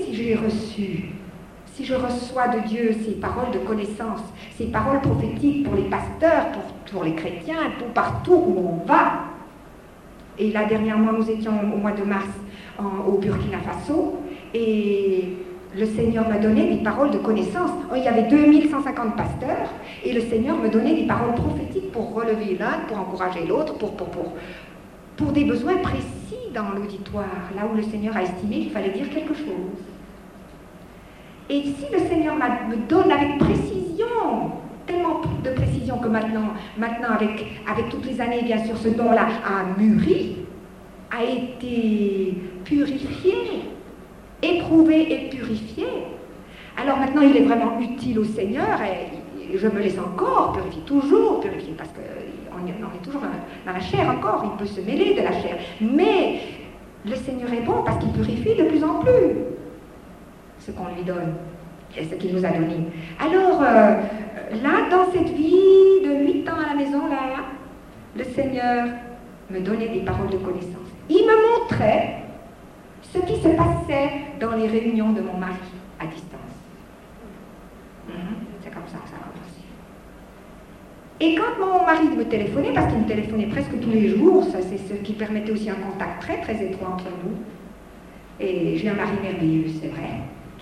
si je reçois de Dieu ces paroles de connaissance, ces paroles prophétiques pour les pasteurs, pour les chrétiens, pour partout où on va, Et là, dernièrement, nous étions au mois de mars au Burkina Faso, et le Seigneur me donnait des paroles de connaissance. Il y avait 2150 pasteurs, et le Seigneur me donnait des paroles prophétiques pour relever l'un, pour encourager l'autre, pour des besoins précis dans l'auditoire, là où le Seigneur a estimé qu'il fallait dire quelque chose. Et si le Seigneur me donne avec précision, tellement de précision que maintenant avec toutes les années, bien sûr, ce don-là a mûri, a été purifié, éprouvé et purifié. Alors maintenant, il est vraiment utile au Seigneur, et je me laisse encore purifier, toujours purifier, parce qu'on est toujours dans la chair encore, il peut se mêler de la chair. Mais le Seigneur est bon parce qu'il purifie de plus en plus ce qu'on lui donne et ce qu'il nous a donné. Alors, là, dans cette vie de 8 ans à la maison, là, le Seigneur me donnait des paroles de connaissance. Il me montrait ce qui se passait dans les réunions de mon mari à distance. C'est comme ça que ça a commencé. Et quand mon mari me téléphonait, parce qu'il me téléphonait presque tous les jours, ça c'est ce qui permettait aussi un contact très très étroit entre nous. Et j'ai un mari merveilleux, c'est vrai,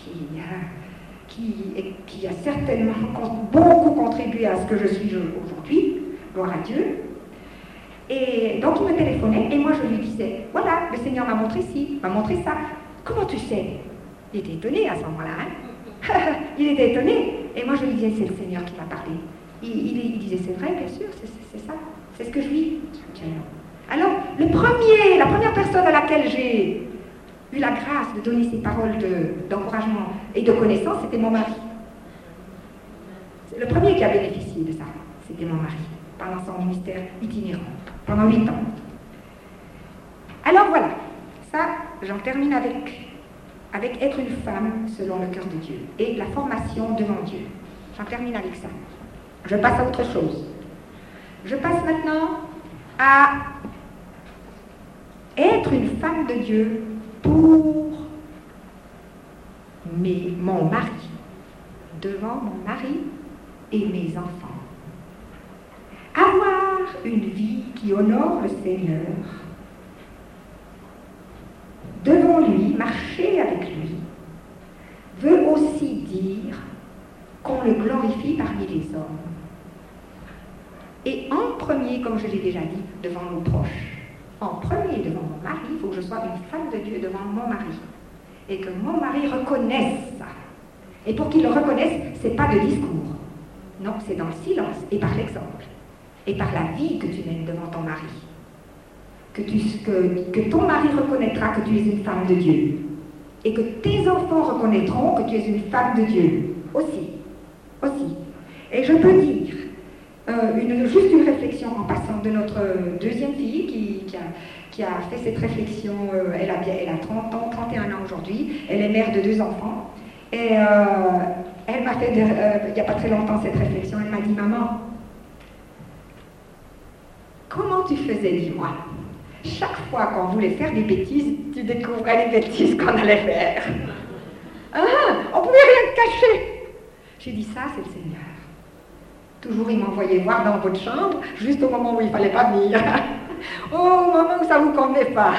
qui a certainement beaucoup contribué à ce que je suis aujourd'hui, gloire à Dieu. Et donc il me téléphonait, et moi je lui disais, voilà, le Seigneur m'a montré ci, m'a montré ça. Comment tu sais? Il était étonné à ce moment-là, hein. Il était étonné. Et moi je lui disais, c'est le Seigneur qui m'a parlé. Il disait, c'est vrai, bien sûr, c'est ça, c'est ce que je vis. Alors, la première personne à laquelle j'ai eu la grâce de donner ces paroles d'encouragement et de connaissance, c'était mon mari. Le premier qui a bénéficié de ça, c'était mon mari, pendant son ministère itinérant, pendant 8 ans. Alors voilà, ça, j'en termine avec être une femme selon le cœur de Dieu et la formation devant Dieu. J'en termine avec ça. Je passe à autre chose. Je passe maintenant à être une femme de Dieu pour mon mari, devant mon mari et mes enfants. Avoir une vie qui honore le Seigneur, devant lui, marcher avec lui, veut aussi dire qu'on le glorifie parmi les hommes. Et en premier, comme je l'ai déjà dit, devant nos proches. En premier, devant mon mari, il faut que je sois une femme de Dieu devant mon mari. Et que mon mari reconnaisse ça. Et pour qu'il le reconnaisse, ce n'est pas de discours. Non, c'est dans le silence et par l'exemple. Et par la vie que tu mènes devant ton mari. Que ton mari reconnaîtra que tu es une femme de Dieu. Et que tes enfants reconnaîtront que tu es une femme de Dieu. Aussi. Et je peux dire, juste une réflexion en passant de notre deuxième fille qui a fait cette réflexion, elle a 30 ans, 31 ans aujourd'hui, elle est mère de 2 enfants, et elle m'a fait, il n'y a pas très longtemps cette réflexion, elle m'a dit, maman, comment tu faisais, dis-moi? Chaque fois qu'on voulait faire des bêtises, tu découvrais les bêtises qu'on allait faire. On pouvait rien cacher. J'ai dit, ça c'est le Seigneur. Toujours, il m'envoyait voir dans votre chambre, juste au moment où il ne fallait pas venir. Au moment où ça ne vous convenait pas.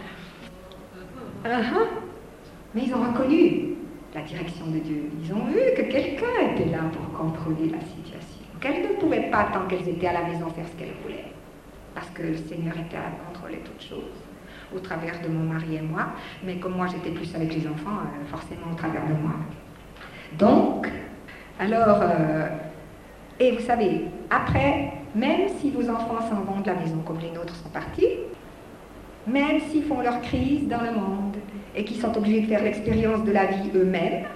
Mais ils ont reconnu la direction de Dieu. Ils ont vu que quelqu'un était là pour contrôler la situation. Qu'elles ne pouvaient pas, tant qu'elles étaient à la maison, faire ce qu'elles voulaient. Parce que le Seigneur était là pour contrôler toutes choses. Au travers de mon mari et moi. Mais comme moi, j'étais plus avec les enfants, forcément au travers de moi. Donc, alors... Et vous savez, après, même si vos enfants s'en vont de la maison comme les nôtres sont partis, même s'ils font leur crise dans le monde et qu'ils sont obligés de faire l'expérience de la vie eux-mêmes,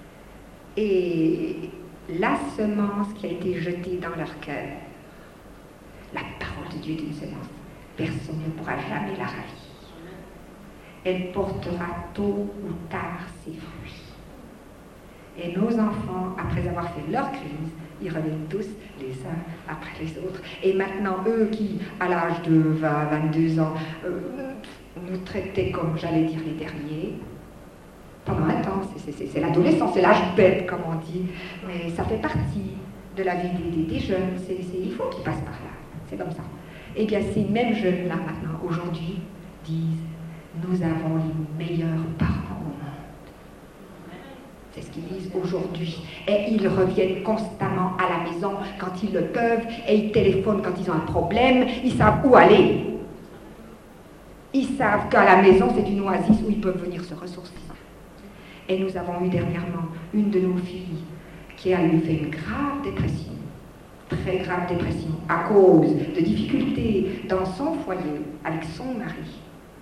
et la semence qui a été jetée dans leur cœur, la parole de Dieu est une semence, personne ne pourra jamais la ravir. Elle portera tôt ou tard ses fruits. Et nos enfants, après avoir fait leur crise, ils reviennent tous les uns après les autres. Et maintenant, eux qui, à l'âge de 20, 22 ans, nous traitaient comme, j'allais dire, les derniers, pendant un temps, c'est l'adolescence, c'est l'âge bête, comme on dit, mais ça fait partie de la vie des jeunes, il faut qu'ils passent par là, c'est comme ça. Et bien, ces mêmes jeunes-là, maintenant, aujourd'hui disent « Nous avons les meilleurs parents au monde ». C'est ce qu'ils disent aujourd'hui. Et ils reviennent constamment à la maison quand ils le peuvent et ils téléphonent quand ils ont un problème. Ils savent où aller. Ils savent qu'à la maison, c'est une oasis où ils peuvent venir se ressourcer. Et nous avons eu dernièrement une de nos filles qui a eu fait une grave dépression, très grave dépression, à cause de difficultés dans son foyer avec son mari.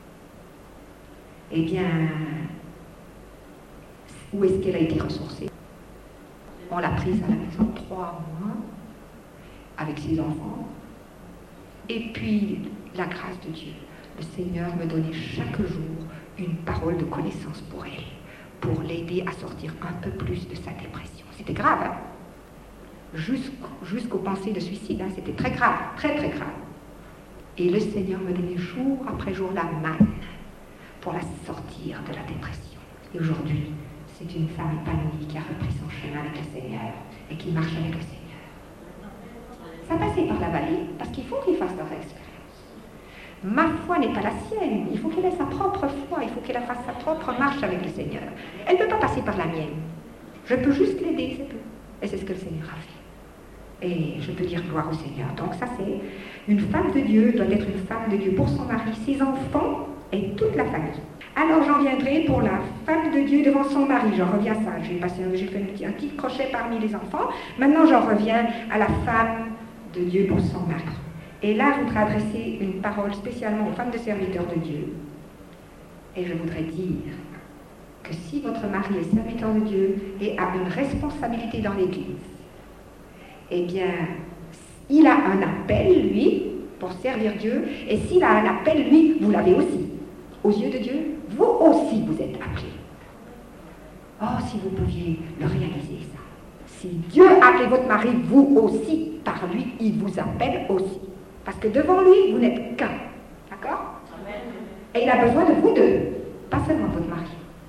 Eh bien, où est-ce qu'elle a été ressourcée? On l'a prise à la maison 3 mois, avec ses enfants. Et puis, la grâce de Dieu, le Seigneur me donnait chaque jour une parole de connaissance pour elle, pour l'aider à sortir un peu plus de sa dépression. C'était grave, hein? Jusqu'aux pensées de suicide, hein? C'était très grave, très très grave. Et le Seigneur me donnait jour après jour la manne pour la sortir de la dépression. Et aujourd'hui, c'est une femme épanouie qui a repris son chemin avec le Seigneur et qui marche avec le Seigneur. Ça passait par la vallée parce qu'il faut qu'il fasse leur expérience. Ma foi n'est pas la sienne, il faut qu'elle ait sa propre foi, il faut qu'elle fasse sa propre marche avec le Seigneur. Elle ne peut pas passer par la mienne. Je peux juste l'aider, c'est tout. Et c'est ce que le Seigneur a fait. Et je peux dire gloire au Seigneur. Donc ça c'est, une femme de Dieu doit être une femme de Dieu pour son mari, ses enfants et toute la famille. Alors j'en viendrai pour la femme de Dieu devant son mari. J'en reviens à ça. J'ai fait un petit crochet parmi les enfants. Maintenant j'en reviens à la femme de Dieu pour son mari. Et là, je voudrais adresser une parole spécialement aux femmes de serviteurs de Dieu. Et je voudrais dire que si votre mari est serviteur de Dieu et a une responsabilité dans l'Église, eh bien, il a un appel, lui, pour servir Dieu. Et s'il a un appel, lui, vous l'avez aussi. Aux yeux de Dieu, vous aussi, vous êtes appelés. Oh, si vous pouviez le réaliser, ça. Si Dieu a appelé votre mari, vous aussi, par lui, il vous appelle aussi. Parce que devant lui, vous n'êtes qu'un. D'accord? Et il a besoin de vous deux, pas seulement votre mari.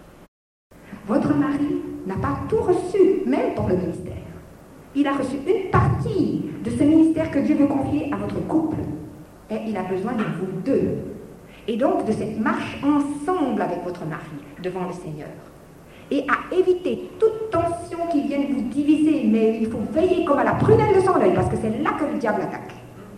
Votre mari n'a pas tout reçu, même pour le ministère. Il a reçu une partie de ce ministère que Dieu veut confier à votre couple. Et il a besoin de vous deux. Et donc de cette marche ensemble avec votre mari devant le Seigneur. Et à éviter toute tension qui vienne vous diviser. Mais il faut veiller comme à la prunelle de son œil, parce que c'est là que le diable attaque.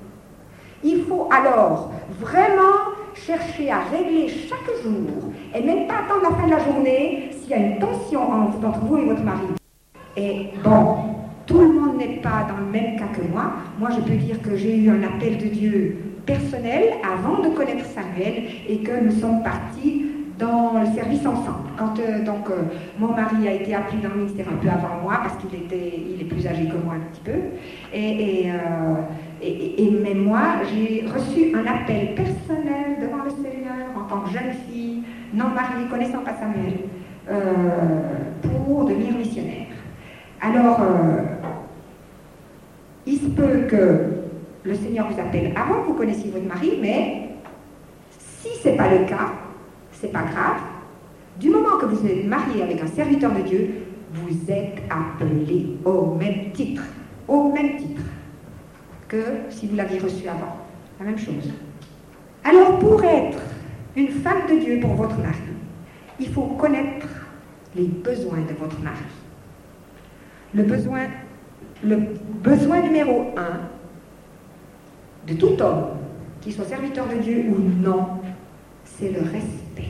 Il faut alors vraiment chercher à régler chaque jour et même pas attendre la fin de la journée s'il y a une tension entre vous et votre mari. Et bon, tout le monde n'est pas dans le même cas que moi. Moi, je peux dire que j'ai eu un appel de Dieu personnel avant de connaître Samuel et que nous sommes partis dans le service ensemble. Quand mon mari a été appelé dans le ministère un peu avant moi parce qu'il est plus âgé que moi un petit peu. Mais moi, j'ai reçu un appel personnel devant le Seigneur en tant que jeune fille, non mariée, connaissant pas Samuel, pour devenir missionnaire. Alors, il se peut que le Seigneur vous appelle avant que vous connaissiez votre mari, mais si ce n'est pas le cas, c'est pas grave. Du moment que vous êtes marié avec un serviteur de Dieu, vous êtes appelé au même titre que si vous l'aviez reçu avant. La même chose. Alors, pour être une femme de Dieu pour votre mari, il faut connaître les besoins de votre mari. Le besoin numéro 1 de tout homme, qu'il soit serviteur de Dieu ou non, c'est le respect.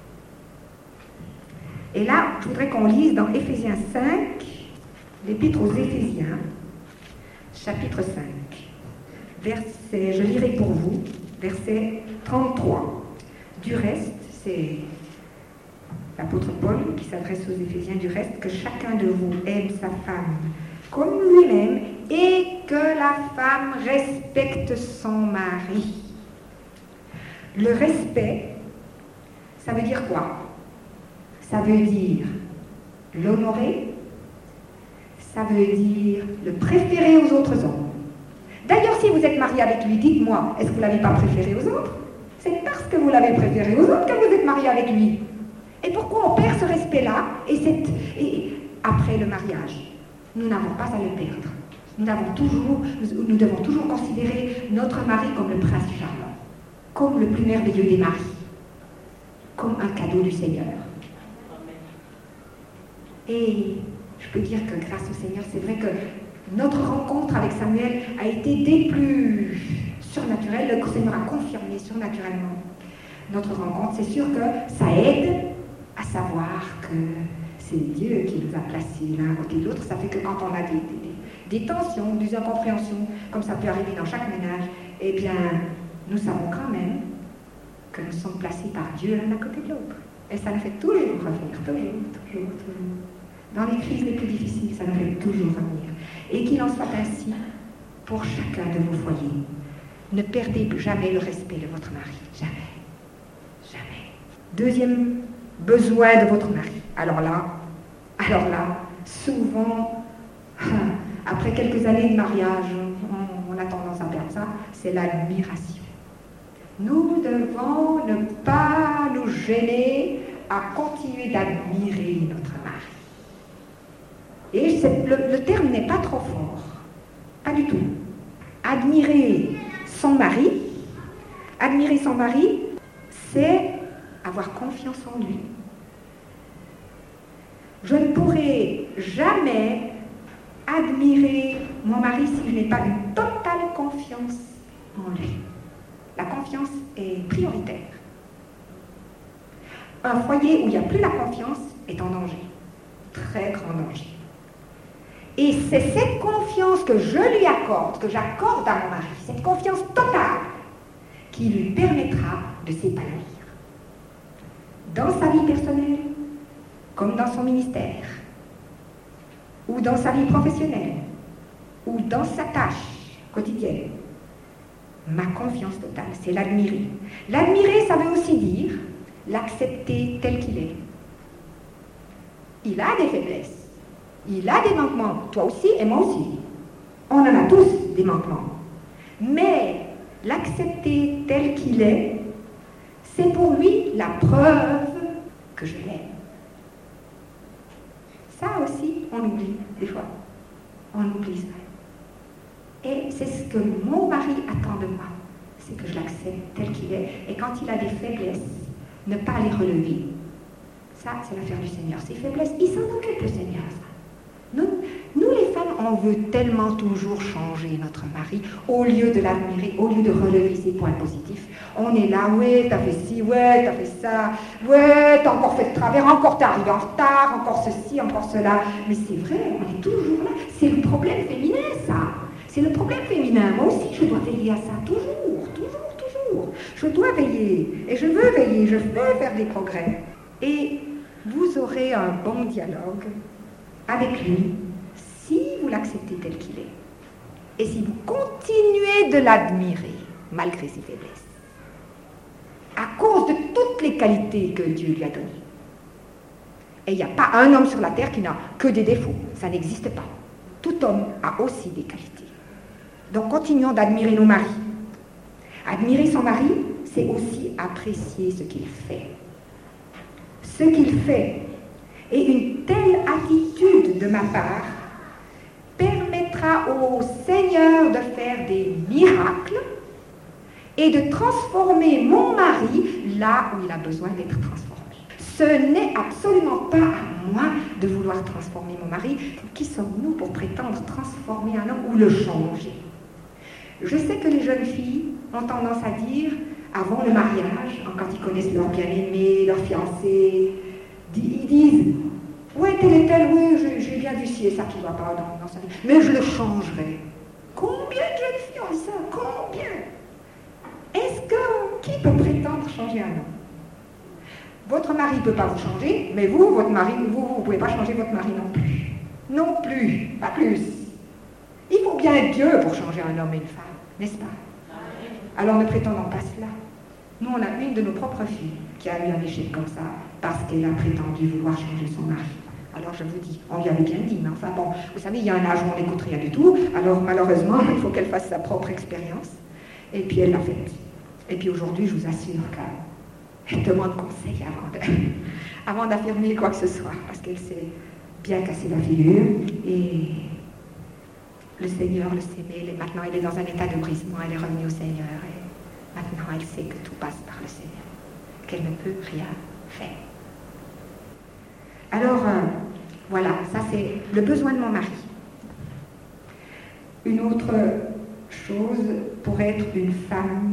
Et là, je voudrais qu'on lise dans Éphésiens 5, l'épître aux Éphésiens, chapitre 5, verset, je lirai pour vous, verset 33. Du reste, c'est l'apôtre Paul qui s'adresse aux Éphésiens, du reste, que chacun de vous aime sa femme comme lui-même et que la femme respecte son mari. Le respect, ça veut dire quoi? Ça veut dire l'honorer, ça veut dire le préférer aux autres hommes. D'ailleurs, si vous êtes marié avec lui, dites-moi, est-ce que vous ne l'avez pas préféré aux autres? C'est parce que vous l'avez préféré aux autres que vous êtes marié avec lui. Et pourquoi on perd ce respect-là et après le mariage? Nous n'avons pas à le perdre. Nous devons toujours considérer notre mari comme le prince charmant. comme le plus merveilleux des maris, comme un cadeau du Seigneur. Et je peux dire que grâce au Seigneur, c'est vrai que notre rencontre avec Samuel a été des plus surnaturelles. Le Seigneur a confirmé surnaturellement notre rencontre. C'est sûr que ça aide à savoir que c'est Dieu qui nous a placés l'un à côté de l'autre. Ça fait que quand on a des tensions, des incompréhensions, comme ça peut arriver dans chaque ménage, eh bien, nous savons quand même que nous sommes placés par Dieu l'un à côté de l'autre. Et ça nous fait toujours revenir, toujours. Dans les crises les plus difficiles, ça nous fait toujours revenir. Et qu'il en soit ainsi pour chacun de vos foyers. Ne perdez jamais le respect de votre mari. Jamais. Deuxième besoin de votre mari. Alors là, souvent, après quelques années de mariage, on a tendance à perdre ça, c'est l'admiration. Nous devons ne pas nous gêner à continuer d'admirer notre mari. Et le terme n'est pas trop fort, pas du tout. Admirer son mari, c'est avoir confiance en lui. Je ne pourrai jamais admirer mon mari si je n'ai pas une totale confiance en lui. La confiance est prioritaire. Un foyer où il n'y a plus la confiance est en danger, très grand danger. Et c'est cette confiance que je lui accorde, que j'accorde à mon mari, cette confiance totale, qui lui permettra de s'épanouir. Dans sa vie personnelle, comme dans son ministère, ou dans sa vie professionnelle, ou dans sa tâche quotidienne. Ma confiance totale, c'est l'admirer. L'admirer, ça veut aussi dire l'accepter tel qu'il est. Il a des faiblesses. Il a des manquements, toi aussi et moi aussi. On en a tous des manquements. Mais l'accepter tel qu'il est, c'est pour lui la preuve que je l'aime. Ça aussi, on oublie des fois. On oublie ça. Et c'est ce que mon mari attend de moi. C'est que je l'accepte tel qu'il est. Et quand il a des faiblesses, ne pas les relever. Ça, c'est l'affaire du Seigneur. Ces faiblesses, il s'en occupe, le Seigneur. Nous, les femmes, on veut tellement toujours changer notre mari, au lieu de l'admirer, au lieu de relever ses points positifs. On est là, ouais, t'as fait ci, ouais, t'as fait ça, ouais, t'as encore fait de travers, encore t'es arrivé en retard, encore ceci, encore cela. Mais c'est vrai, on est toujours là. C'est le problème féminin, ça. C'est le problème féminin. Moi aussi, je dois veiller à ça, toujours. Je dois veiller, et je veux veiller, je veux faire des progrès. Et vous aurez un bon dialogue avec lui, si vous l'acceptez tel qu'il est. Et si vous continuez de l'admirer, malgré ses faiblesses, à cause de toutes les qualités que Dieu lui a données. Et il n'y a pas un homme sur la terre qui n'a que des défauts. Ça n'existe pas. Tout homme a aussi des qualités. Donc continuons d'admirer nos maris. Admirer son mari, c'est aussi apprécier ce qu'il fait. Ce qu'il fait. Et une telle attitude de ma part permettra au Seigneur de faire des miracles et de transformer mon mari là où il a besoin d'être transformé. Ce n'est absolument pas à moi de vouloir transformer mon mari. Qui sommes-nous pour prétendre transformer un homme ou le changer? Je sais que les jeunes filles ont tendance à dire, avant le mariage, quand ils connaissent leur bien-aimé, leur fiancé, ils disent « Ouais, tel et tel, oui, j'ai bien vu si et ça qui ne va pas dans sa vie, mais je le changerai. » Combien de jeunes filles ont dit ça? Combien? Qui peut prétendre changer un homme? Votre mari ne peut pas vous changer, mais vous, votre mari, vous ne pouvez pas changer votre mari non plus. Non plus, pas plus. Il faut bien Dieu pour changer un homme et une femme, n'est-ce pas? Alors ne prétendons pas cela. Nous, on a une de nos propres filles qui a eu un échec comme ça, parce qu'elle a prétendu vouloir changer son mari. Alors je vous dis, on lui avait bien dit, mais enfin bon, vous savez, il y a un âge où on n'écoute rien du tout, alors malheureusement, il faut qu'elle fasse sa propre expérience. Et puis elle l'a faite. Et puis aujourd'hui, je vous assure qu'elle demande conseil avant d'affirmer quoi que ce soit, parce qu'elle s'est bien cassé la figure, et le Seigneur le s'aimait, maintenant elle est dans un état de brisement, elle est revenue au Seigneur, et Maintenant, elle sait que tout passe par le Seigneur, qu'elle ne peut rien faire. Alors, voilà, ça c'est le besoin de mon mari. Une autre chose, pour être une femme,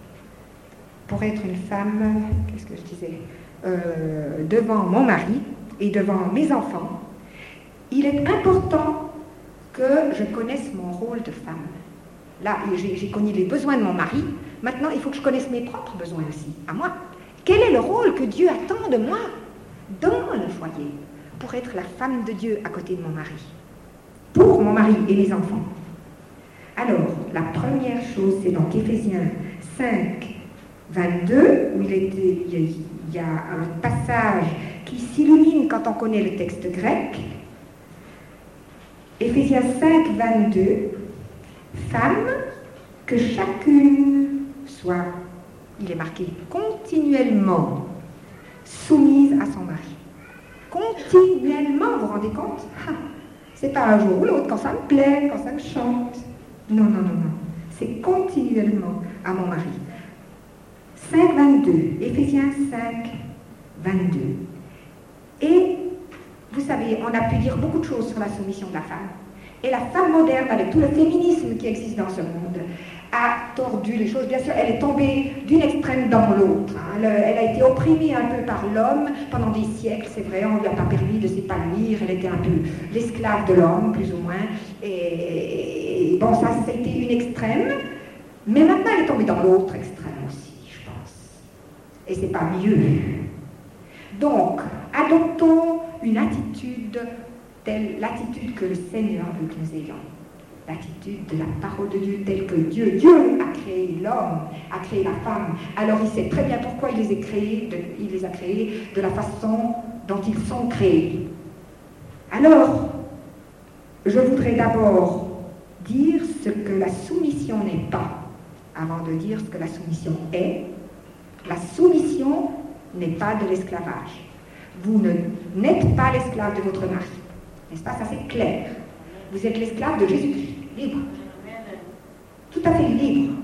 qu'est-ce que je disais, devant mon mari et devant mes enfants, il est important que je connaisse mon rôle de femme. Là, j'ai connu les besoins de mon mari, maintenant il faut que je connaisse mes propres besoins aussi, à moi. Quel est le rôle que Dieu attend de moi dans le foyer pour être la femme de Dieu à côté de mon mari, pour mon mari et mes enfants? Alors, la première chose, c'est donc Éphésiens 5, 22, où il y a un passage qui s'illumine quand on connaît le texte grec. Éphésiens 5, 22, femme, que chacune soit, il est marqué, continuellement soumise à son mari. Continuellement, vous vous rendez compte? C'est pas un jour ou l'autre, quand ça me plaît, quand ça me chante. Non. C'est continuellement à mon mari. 5, 22, Éphésiens 5, 22. Et vous savez, on a pu dire beaucoup de choses sur la soumission de la femme. Et la femme moderne, avec tout le féminisme qui existe dans ce monde, a tordu les choses. Bien sûr, elle est tombée d'une extrême dans l'autre. Elle a été opprimée un peu par l'homme pendant des siècles, c'est vrai, on ne lui a pas permis de s'épanouir, elle était un peu l'esclave de l'homme, plus ou moins. Et bon, ça, c'était une extrême. Mais maintenant, elle est tombée dans l'autre extrême aussi, je pense. Et c'est pas mieux. Donc, adoptons une attitude telle l'attitude que le Seigneur veut que nous ayons. L'attitude de la parole de Dieu telle que Dieu a créé l'homme, a créé la femme. Alors il sait très bien pourquoi il les a créés de la façon dont ils sont créés. Alors, je voudrais d'abord dire ce que la soumission n'est pas, avant de dire ce que la soumission est. La soumission n'est pas de l'esclavage. Vous n'êtes pas l'esclave de votre mari. N'est-ce pas? Ça c'est clair. Vous êtes l'esclave de Jésus-Christ, libre. Tout à fait libre.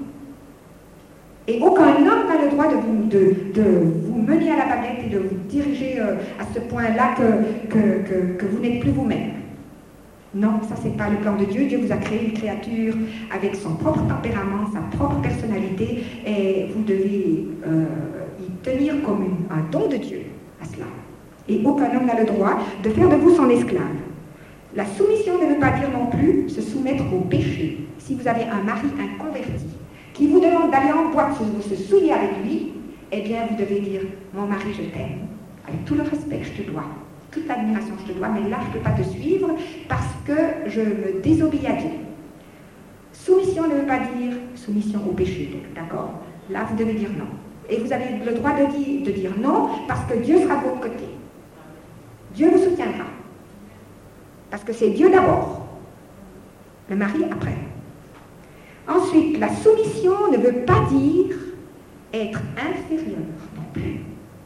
Et aucun homme n'a le droit de vous mener à la baguette et de vous diriger à ce point-là que vous n'êtes plus vous-même. Non, ça c'est pas le plan de Dieu. Dieu vous a créé une créature avec son propre tempérament, sa propre personnalité, et vous devez y tenir comme un don de Dieu à cela. Et aucun homme n'a le droit de faire de vous son esclave. La soumission ne veut pas dire non plus se soumettre au péché. Si vous avez un mari inconverti qui vous demande d'aller en boîte, si vous se souillez avec lui, eh bien vous devez dire « Mon mari, je t'aime, avec tout le respect que je te dois, toute l'admiration que je te dois, mais là je ne peux pas te suivre parce que je me désobéis à Dieu. » Soumission ne veut pas dire soumission au péché, d'accord? Là vous devez dire non. Et vous avez le droit de dire non parce que Dieu sera de votre côté. Dieu vous soutiendra. Parce que c'est Dieu d'abord, le mari après. Ensuite, la soumission ne veut pas dire être inférieur non plus.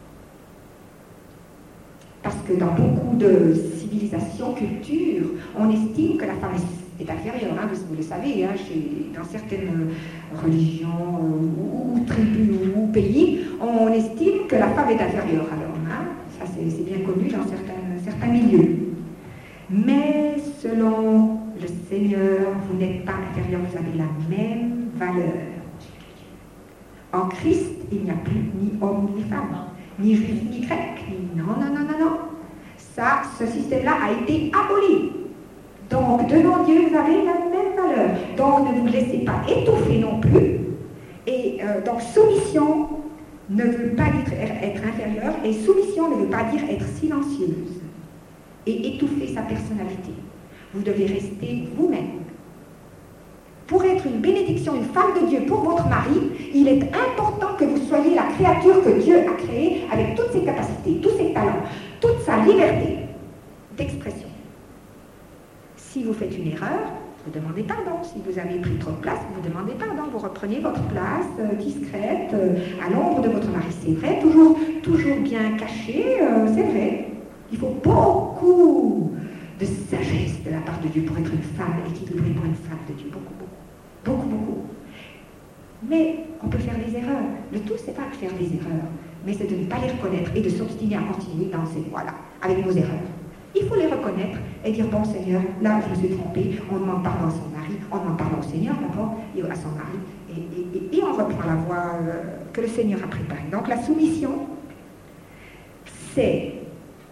Parce que dans beaucoup de civilisations, cultures, on estime que la femme est inférieure, hein, vous le savez, hein, dans certaines religions ou tribus ou pays, on estime que la femme est inférieure à l'homme. Hein, ça c'est bien connu dans certains milieux. Mais selon le Seigneur, vous n'êtes pas inférieur, vous avez la même valeur. En Christ, il n'y a plus ni homme ni femme, ni juif ni grec, non. Ça, ce système-là a été aboli. Donc, devant Dieu, vous avez la même valeur. Donc, ne vous laissez pas étouffer non plus. Et donc, soumission ne veut pas dire être inférieure, et soumission ne veut pas dire être silencieuse et étouffer sa personnalité. Vous devez rester vous-même. Pour être une bénédiction, une femme de Dieu pour votre mari, il est important que vous soyez la créature que Dieu a créée avec toutes ses capacités, tous ses talents, toute sa liberté d'expression. Si vous faites une erreur, vous demandez pardon. Si vous avez pris trop de place, vous demandez pardon. Vous reprenez votre place discrète, à l'ombre de votre mari. C'est vrai, toujours bien caché, c'est vrai. Il faut beaucoup de sagesse de la part de Dieu pour être une femme équilibrée, pour une femme de Dieu. Beaucoup. Mais on peut faire des erreurs. Le tout, c'est pas de faire des erreurs, mais c'est de ne pas les reconnaître et de s'obstiner à continuer dans ces voies-là, avec nos erreurs. Il faut les reconnaître et dire, bon Seigneur, là je me suis trompé, on demande pardon à son mari, on demande pardon au Seigneur d'abord, et à son mari, et on reprend la voie que le Seigneur a préparée. Donc la soumission, c'est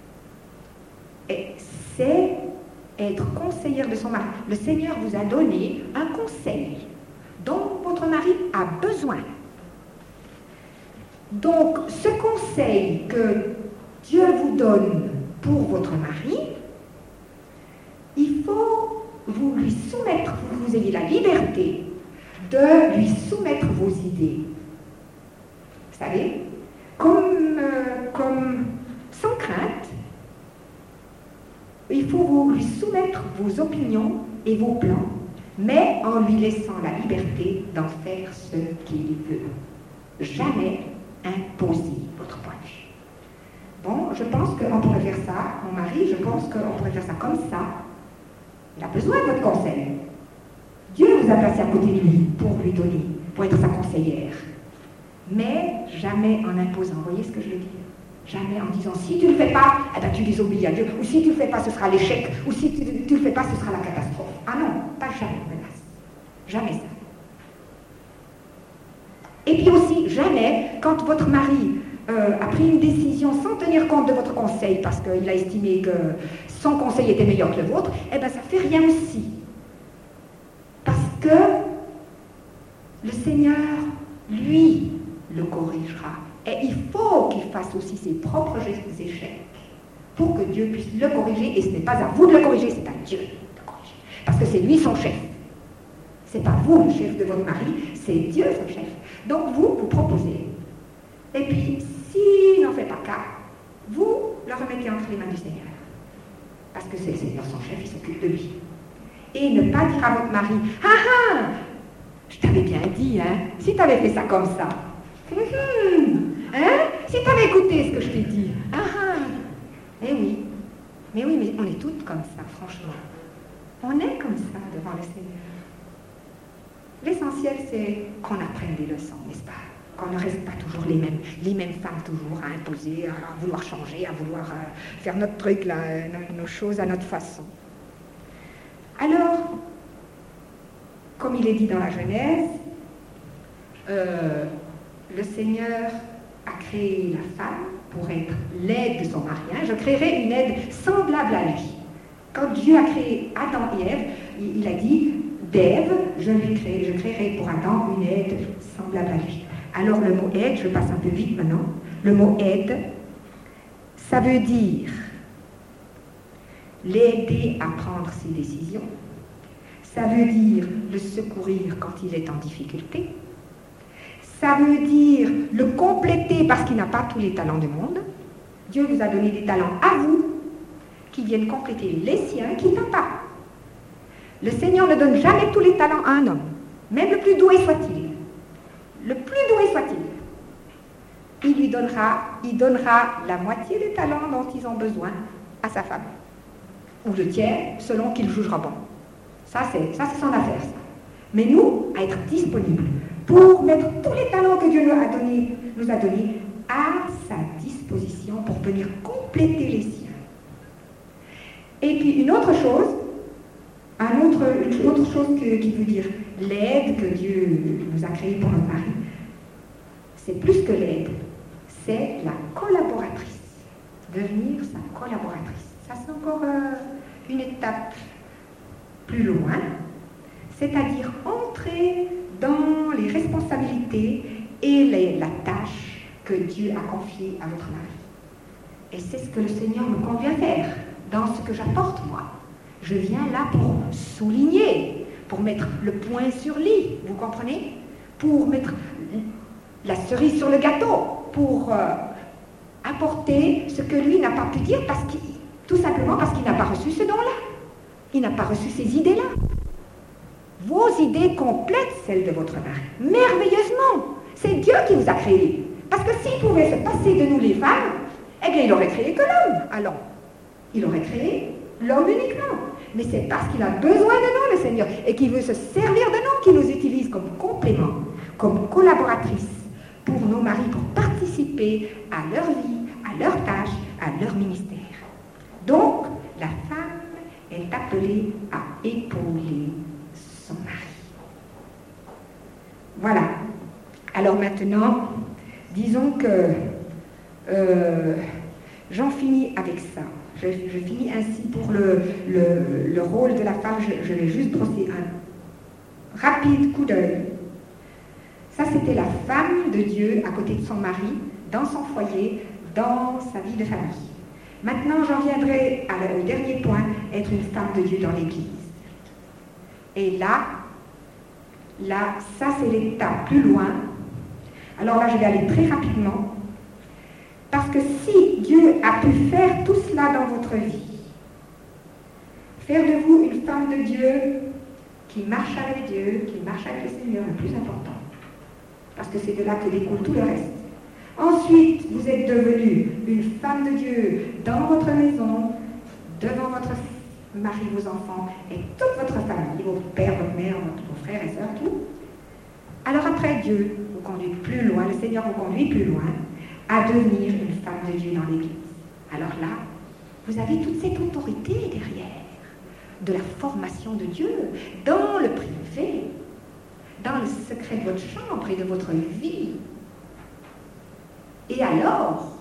être conseillère de son mari. Le Seigneur vous a donné un conseil dont votre mari a besoin. Donc, ce conseil que Dieu vous donne pour votre mari, il faut vous lui soumettre, vous ayez la liberté de lui soumettre vos idées. Vous savez, comme sans crainte, il faut vous lui soumettre vos opinions et vos plans, mais en lui laissant la liberté d'en faire ce qu'il veut. Jamais imposer votre point de vue. Bon, je pense qu'on pourrait faire ça, mon mari, je pense qu'on pourrait faire ça comme ça. Il a besoin de votre conseil. Dieu vous a placé à côté de lui pour lui donner, pour être sa conseillère. Mais jamais en imposant. Vous voyez ce que je veux dire? Jamais en disant, si tu ne le fais pas, eh ben, tu désobéis à Dieu. Ou si tu ne le fais pas, ce sera l'échec. Ou si tu ne le fais pas, ce sera la catastrophe. Ah non, pas jamais menace. Jamais ça. Et puis aussi, jamais, quand votre mari a pris une décision sans tenir compte de votre conseil, parce qu'il a estimé que son conseil était meilleur que le vôtre, eh bien, ça ne fait rien aussi. Parce que le Seigneur, lui, le corrigera. Et il faut qu'il fasse aussi ses propres échecs pour que Dieu puisse le corriger. Et ce n'est pas à vous de le corriger, c'est à Dieu de le corriger. Parce que c'est lui son chef. Ce n'est pas vous le chef de votre mari, c'est Dieu son chef. Donc vous proposez. Et puis, s'il n'en fait pas cas, vous le remettez entre les mains du Seigneur. Parce que c'est le Seigneur son chef, il s'occupe de lui. Et ne pas dire à votre mari, « Ah ah, je t'avais bien dit, hein, si tu avais fait ça comme ça. Hein, si tu avais écouté ce que je t'ai dit. Ah ah. » Eh oui. Mais oui, mais on est toutes comme ça, franchement. On est comme ça devant le Seigneur. L'essentiel, c'est qu'on apprenne des leçons, n'est-ce pas? Qu'on ne reste pas toujours les mêmes femmes toujours à imposer, à vouloir changer, à vouloir faire notre truc, là, nos choses à notre façon. Alors, comme il est dit dans la Genèse, le Seigneur a créé la femme pour être l'aide de son mari. Hein. Je créerai une aide semblable à lui. Quand Dieu a créé Adam et Ève, il a dit d'Ève, je créerai pour Adam une aide semblable à lui. Alors le mot aide, je passe un peu vite maintenant, le mot aide, ça veut dire l'aider à prendre ses décisions, ça veut dire le secourir quand il est en difficulté, ça veut dire le compléter parce qu'il n'a pas tous les talents du monde. Dieu vous a donné des talents à vous qui viennent compléter les siens qu'il n'a pas. Le Seigneur ne donne jamais tous les talents à un homme, même le plus doué soit-il. Le plus doué soit-il. Il donnera la moitié des talents dont ils ont besoin à sa femme. Ou le tiers, selon qu'il jugera bon. Ça, c'est son affaire, ça. Mais nous, à être disponibles pour mettre tous les talents que Dieu nous a donnés à sa disposition pour venir compléter les siens. Et puis une autre chose, qui veut dire l'aide que Dieu nous a créée pour notre mari, c'est plus que l'aide, c'est la collaboratrice. Devenir sa collaboratrice. Ça, c'est encore une étape plus loin, c'est-à-dire entrer dans les responsabilités et la tâche que Dieu a confiée à votre mari. Et c'est ce que le Seigneur me convie à faire dans ce que j'apporte moi. Je viens là pour souligner, pour mettre le point sur l'i, vous comprenez? Pour mettre la cerise sur le gâteau, pour apporter ce que lui n'a pas pu dire, tout simplement parce qu'il n'a pas reçu ce don-là. Il n'a pas reçu ces idées-là. Vos idées complètent celles de votre mari. Merveilleusement! C'est Dieu qui vous a créés. Parce que s'il pouvait se passer de nous les femmes, eh bien il aurait créé que l'homme. Alors, il aurait créé l'homme uniquement. Mais c'est parce qu'il a besoin de nous, le Seigneur, et qu'il veut se servir de nous qu'il nous utilise comme complément, comme collaboratrices pour nos maris, pour participer à leur vie, à leurs tâches, à leur ministère. Donc, la femme est appelée à épauler son mari. Voilà. Alors maintenant, disons que j'en finis avec ça. Je finis ainsi pour le rôle de la femme. Je vais juste brosser un rapide coup d'œil. Ça, c'était la femme de Dieu à côté de son mari, dans son foyer, dans sa vie de famille. Maintenant, j'en viendrai au dernier point, être une femme de Dieu dans l'Église. Et là, ça c'est l'étape plus loin. Alors là, je vais aller très rapidement. Parce que si Dieu a pu faire tout cela dans votre vie, faire de vous une femme de Dieu qui marche avec Dieu, qui marche avec le Seigneur, le plus important, parce que c'est de là que découle tout le reste. Ensuite, vous êtes devenue une femme de Dieu dans votre maison, devant votre mari, vos enfants et toute votre famille, vos pères, votre mère, vos frères et sœurs, tout. Alors après, Dieu vous conduit plus loin, le Seigneur vous conduit plus loin, à devenir une femme de Dieu dans l'Église. Alors là, vous avez toute cette autorité derrière, de la formation de Dieu, dans le privé, dans le secret de votre chambre et de votre vie. Et alors,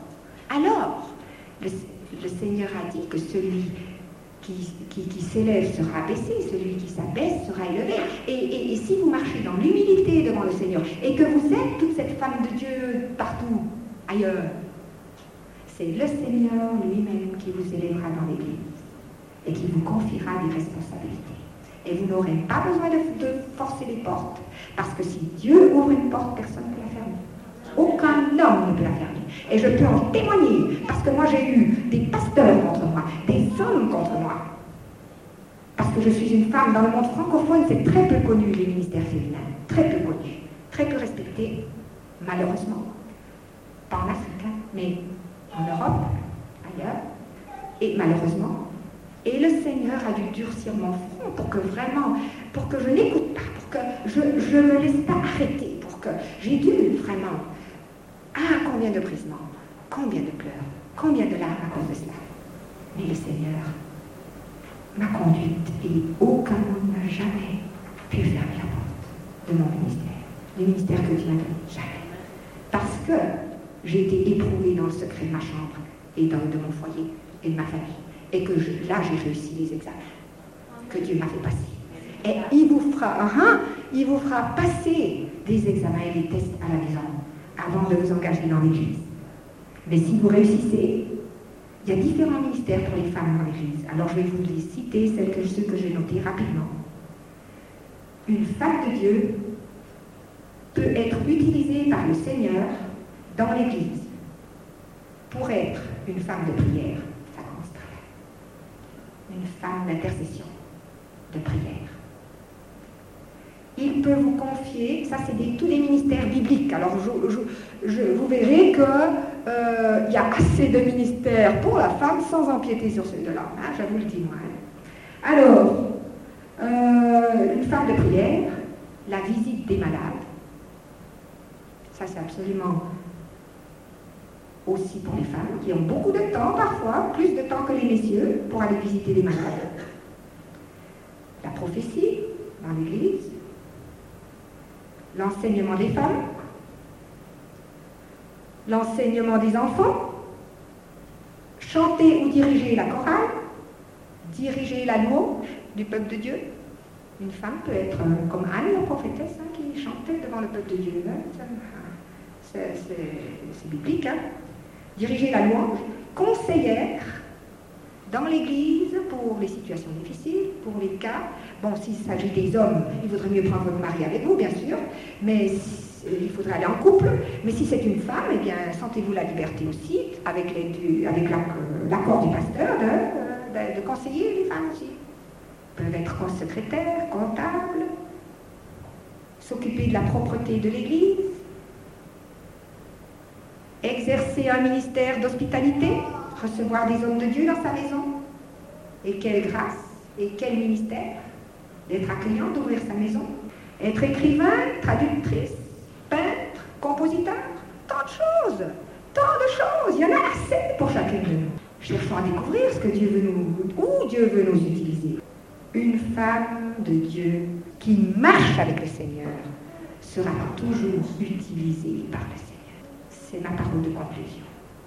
le Seigneur a dit que celui qui s'élève sera abaissé, celui qui s'abaisse sera élevé. Et si vous marchez dans l'humilité devant le Seigneur, et que vous êtes toute cette femme de Dieu partout, ailleurs, c'est le Seigneur lui-même qui vous élèvera dans l'Église et qui vous confiera des responsabilités. Et vous n'aurez pas besoin de forcer les portes, parce que si Dieu ouvre une porte, personne ne peut la fermer. Aucun homme ne peut la fermer. Et je peux en témoigner, parce que moi j'ai eu des pasteurs contre moi, des hommes contre moi. Parce que je suis une femme. Dans le monde francophone, c'est très peu connu, les ministères féminins. Très peu connu. Très peu respecté, malheureusement. Pas en Afrique, hein, mais en Europe, ailleurs. Et malheureusement. Et le Seigneur a dû durcir mon front pour que je n'écoute pas, pour que je ne me laisse pas arrêter, pour que j'ai dû vraiment... Ah, combien de brisements, combien de pleurs, combien de larmes à cause de cela. Mais le Seigneur m'a conduite et aucun homme n'a jamais pu fermer la porte de mon ministère. Le ministère que Dieu m'a donné, jamais. Parce que j'ai été éprouvée dans le secret de ma chambre et de mon foyer et de ma famille. Et que là, j'ai réussi les examens que Dieu m'a fait passer. Et il vous fera passer des examens et des tests à la maison avant de vous engager dans l'Église. Mais si vous réussissez, il y a différents ministères pour les femmes dans l'Église. Alors je vais vous les citer, ceux que j'ai notés rapidement. Une femme de Dieu peut être utilisée par le Seigneur dans l'Église pour être une femme de prière. Une femme d'intercession, de prière. Il peut vous confier, ça c'est tous des ministères bibliques, alors vous verrez qu'il y a assez de ministères pour la femme sans empiéter sur ceux de l'homme, hein, je vous le dis moi. Alors, une femme de prière, la visite des malades, ça c'est absolument aussi pour les femmes qui ont beaucoup de temps parfois, plus de temps que les messieurs pour aller visiter les malades. La prophétie dans l'Église, l'enseignement des femmes, l'enseignement des enfants, chanter ou diriger la chorale, diriger la louange du peuple de Dieu. Une femme peut être comme Anne, la prophétesse, hein, qui chantait devant le peuple de Dieu. C'est biblique, hein. Diriger la louange, conseillère dans l'Église pour les situations difficiles, pour les cas. Bon, s'il s'agit des hommes, il vaudrait mieux prendre votre mari avec vous, bien sûr, mais il faudrait aller en couple. Mais si c'est une femme, eh bien, sentez-vous la liberté aussi, avec l'accord du pasteur, de conseiller les femmes aussi. Ils peuvent être secrétaires, comptables, s'occuper de la propreté de l'Église, exercer un ministère d'hospitalité, recevoir des hommes de Dieu dans sa maison. Et quelle grâce, et quel ministère d'être accueillant, d'ouvrir sa maison. Être écrivain, traductrice, compositeur, tant de choses, il y en a assez pour chacune de nous. Cherchons à découvrir ce que Dieu veut où Dieu veut nous utiliser. Une femme de Dieu qui marche avec le Seigneur sera toujours utilisée par le Seigneur. C'est ma parole de conclusion.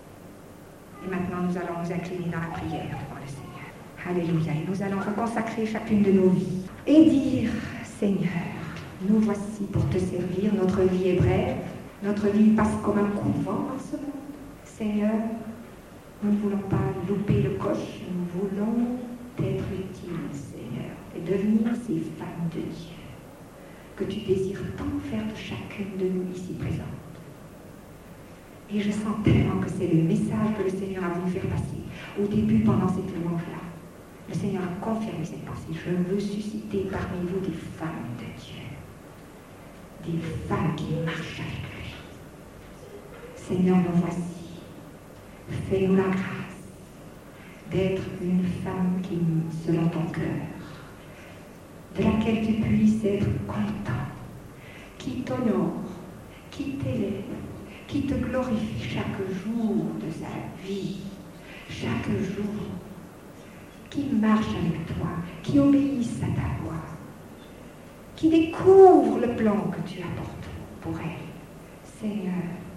Et maintenant, nous allons nous incliner dans la prière devant le Seigneur. Alléluia. Et nous allons reconsacrer chacune de nos vies et dire, Seigneur, nous voici pour te servir. Notre vie est brève. Notre vie passe comme un coup de vent dans ce monde. Seigneur, nous ne voulons pas louper le coche. Nous voulons être utiles, Seigneur, et devenir ces femmes de Dieu que tu désires tant faire de chacune de nous ici présentes. Et je sens tellement que c'est le message que le Seigneur a voulu faire passer au début pendant cette louange-là. Le Seigneur a confirmé cette pensée. Je veux susciter parmi vous des femmes de Dieu, des femmes qui marchent avec lui. Seigneur, nous voici. Fais-nous la grâce d'être une femme qui, selon ton cœur, de laquelle tu puisses être content, qui t'honore, qui t'élève, qui te glorifie chaque jour de sa vie, chaque jour, qui marche avec toi, qui obéisse à ta voix, qui découvre le plan que tu apportes pour elle. Seigneur,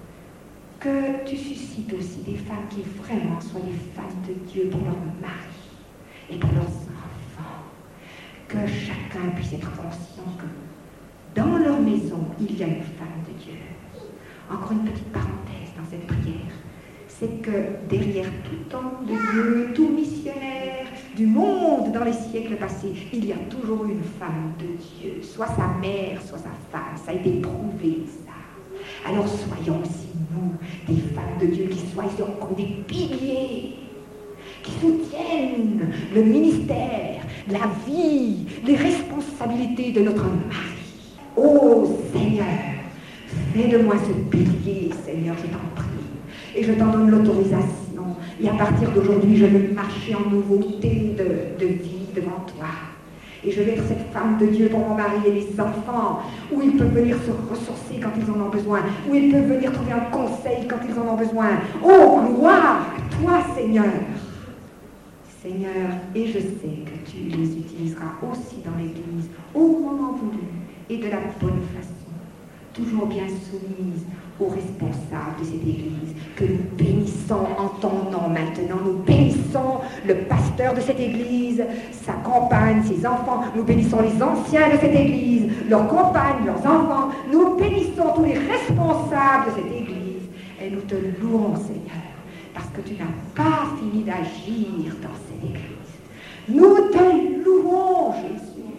que tu suscites aussi des femmes qui vraiment soient des femmes de Dieu pour leur mari et pour leurs enfants. Que chacun puisse être conscient que dans leur maison, il y a une femme de Dieu. Encore une petite parenthèse dans cette prière. C'est que derrière tout homme de Dieu, tout missionnaire du monde dans les siècles passés, il y a toujours une femme de Dieu, soit sa mère, soit sa femme. Ça a été prouvé, ça. Alors soyons aussi, nous, des femmes de Dieu qui soyons comme des piliers, qui soutiennent le ministère, la vie, les responsabilités de notre mari. Ô Seigneur, fais de moi ce pilier, Seigneur, je t'en prie. Et je t'en donne l'autorisation. Et à partir d'aujourd'hui, je vais marcher en nouveauté de vie devant toi. Et je vais être cette femme de Dieu pour mon mari et les enfants, où ils peuvent venir se ressourcer quand ils en ont besoin, où ils peuvent venir trouver un conseil quand ils en ont besoin. Oh, gloire à toi, Seigneur! Seigneur, et je sais que tu les utiliseras aussi dans l'Église, au moment voulu, et de la bonne façon, toujours bien soumise aux responsables de cette Église, que nous bénissons en ton nom maintenant. Nous bénissons le pasteur de cette Église, sa compagne, ses enfants. Nous bénissons les anciens de cette Église, leurs compagnes, leurs enfants. Nous bénissons tous les responsables de cette Église. Et nous te louons, Seigneur, parce que tu n'as pas fini d'agir dans cette Église. Nous te louons, Jésus.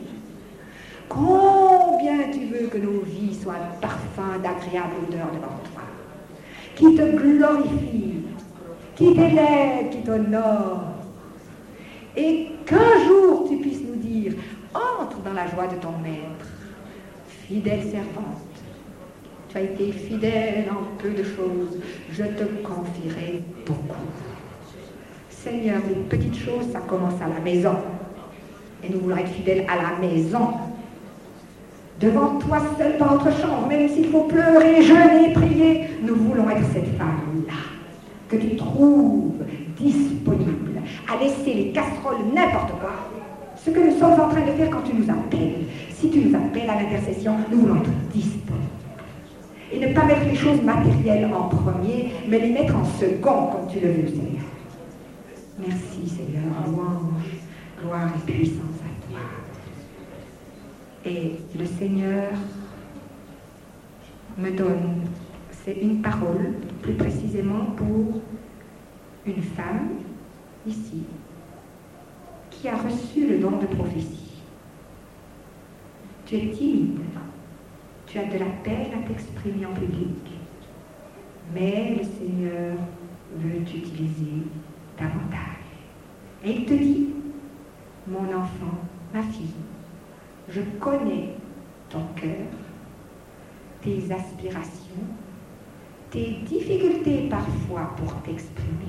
Combien tu veux que nos vies soient un parfum d'agréable odeur devant toi, qui te glorifie, qui t'élève, qui t'honore, et qu'un jour tu puisses nous dire, entre dans la joie de ton maître, fidèle servante, tu as été fidèle en peu de choses, je te confierai beaucoup. Seigneur, les petites choses, ça commence à la maison, et nous voulons être fidèles à la maison. Devant toi seul dans notre chambre, même s'il faut pleurer, jeûner, prier, nous voulons être cette femme-là, que tu trouves disponible à laisser les casseroles n'importe quoi. Ce que nous sommes en train de faire quand tu nous appelles. Si tu nous appelles à l'intercession, nous voulons être disponibles. Et ne pas mettre les choses matérielles en premier, mais les mettre en second, comme tu le veux, Seigneur. Merci, Seigneur. Louange, gloire et puissance à toi. Et le Seigneur me donne, c'est une parole, plus précisément pour une femme, ici, qui a reçu le don de prophétie. Tu es timide, tu as de la peine à t'exprimer en public, mais le Seigneur veut t'utiliser davantage. Et il te dit, mon enfant, ma fille, je connais ton cœur, tes aspirations, tes difficultés parfois pour t'exprimer.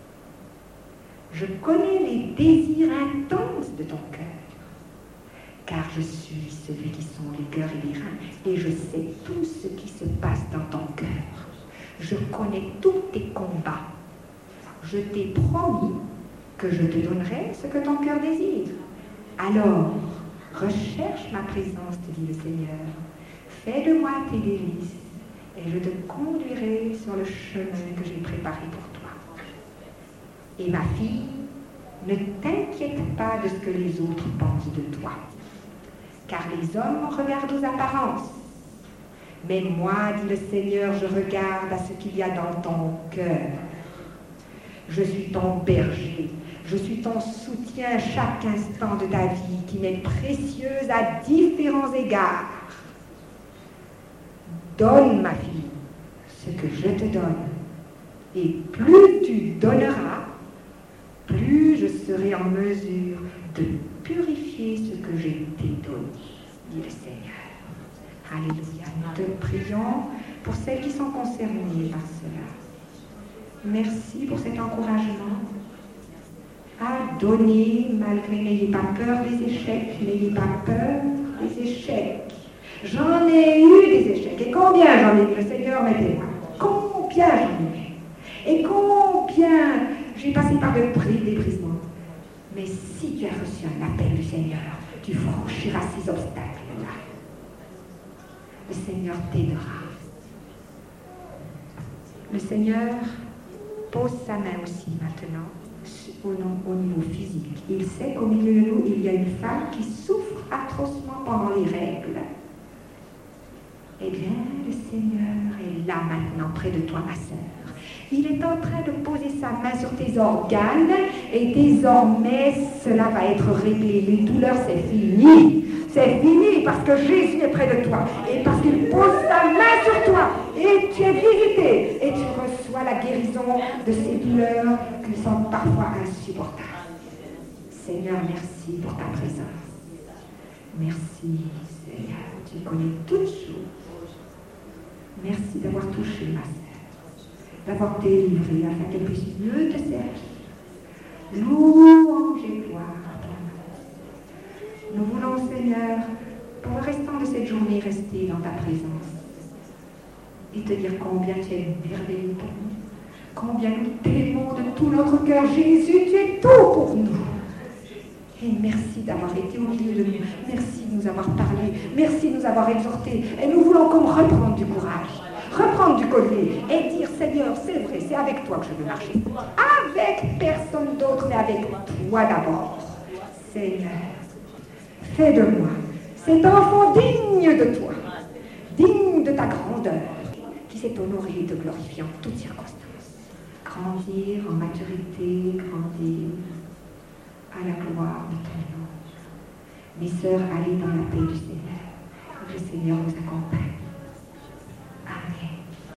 Je connais les désirs intenses de ton cœur, car je suis celui qui sonde les cœurs et les reins, et je sais tout ce qui se passe dans ton cœur. Je connais tous tes combats. Je t'ai promis que je te donnerai ce que ton cœur désire. Alors, recherche ma présence, te dit le Seigneur. Fais de moi tes délices, et je te conduirai sur le chemin que j'ai préparé pour toi. Et ma fille, ne t'inquiète pas de ce que les autres pensent de toi, car les hommes regardent aux apparences. Mais moi, dit le Seigneur, je regarde à ce qu'il y a dans ton cœur. Je suis ton berger, je suis ton soutien chaque instant de ta vie qui m'est précieuse à différents égards. Donne, ma fille, ce que je te donne, et plus tu donneras, plus je serai en mesure de purifier ce que je t'ai donné, dit le Seigneur. Alléluia. Nous te prions pour celles qui sont concernées par cela. Merci pour cet encouragement à donner, malgré, n'ayez pas peur des échecs, n'ayez pas peur des échecs. J'en ai eu des échecs. Et combien j'en ai eu? Le Seigneur m'aidait. Combien j'en ai eu? Et combien j'ai passé par de brisements. Mais si tu as reçu un appel du Seigneur, tu franchiras ces obstacles-là. Le Seigneur t'aidera. Le Seigneur pose sa main aussi maintenant au niveau physique. Il sait qu'au milieu de nous, il y a une femme qui souffre atrocement pendant les règles. Eh bien, le Seigneur est là maintenant, près de toi, ma sœur. Il est en train de poser sa main sur tes organes et désormais, cela va être réglé. Les douleurs, c'est fini. C'est fini parce que Jésus est près de toi et parce qu'il pose sa main sur toi et tu es visité et tu reçois la guérison de ces douleurs qui sont parfois insupportables. Seigneur, merci pour ta présence. Merci, Seigneur. Tu connais toutes choses. Merci d'avoir touché ma sœur, d'avoir délivré afin qu'elle puisse mieux te servir. Louange et gloire à toi. Nous voulons, Seigneur, pour le restant de cette journée, rester dans ta présence et te dire combien tu es merveilleux pour nous, combien nous t'aimons de tout notre cœur. Jésus, tu es tout pour nous. Et merci d'avoir été au milieu de nous. Merci de nous avoir parlé. Merci de nous avoir exhortés. Et nous voulons comme reprendre du courage, reprendre du collier et dire, Seigneur, c'est vrai, c'est avec toi que je veux marcher. Avec personne d'autre, mais avec toi d'abord. Seigneur, fais de moi cet enfant digne de toi, digne de ta grandeur, qui s'est honoré et te glorifié en toutes circonstances. Grandir en maturité, grandir à la gloire de ton nom. Mes sœurs, allez dans la paix du Seigneur. Que le Seigneur vous accompagne.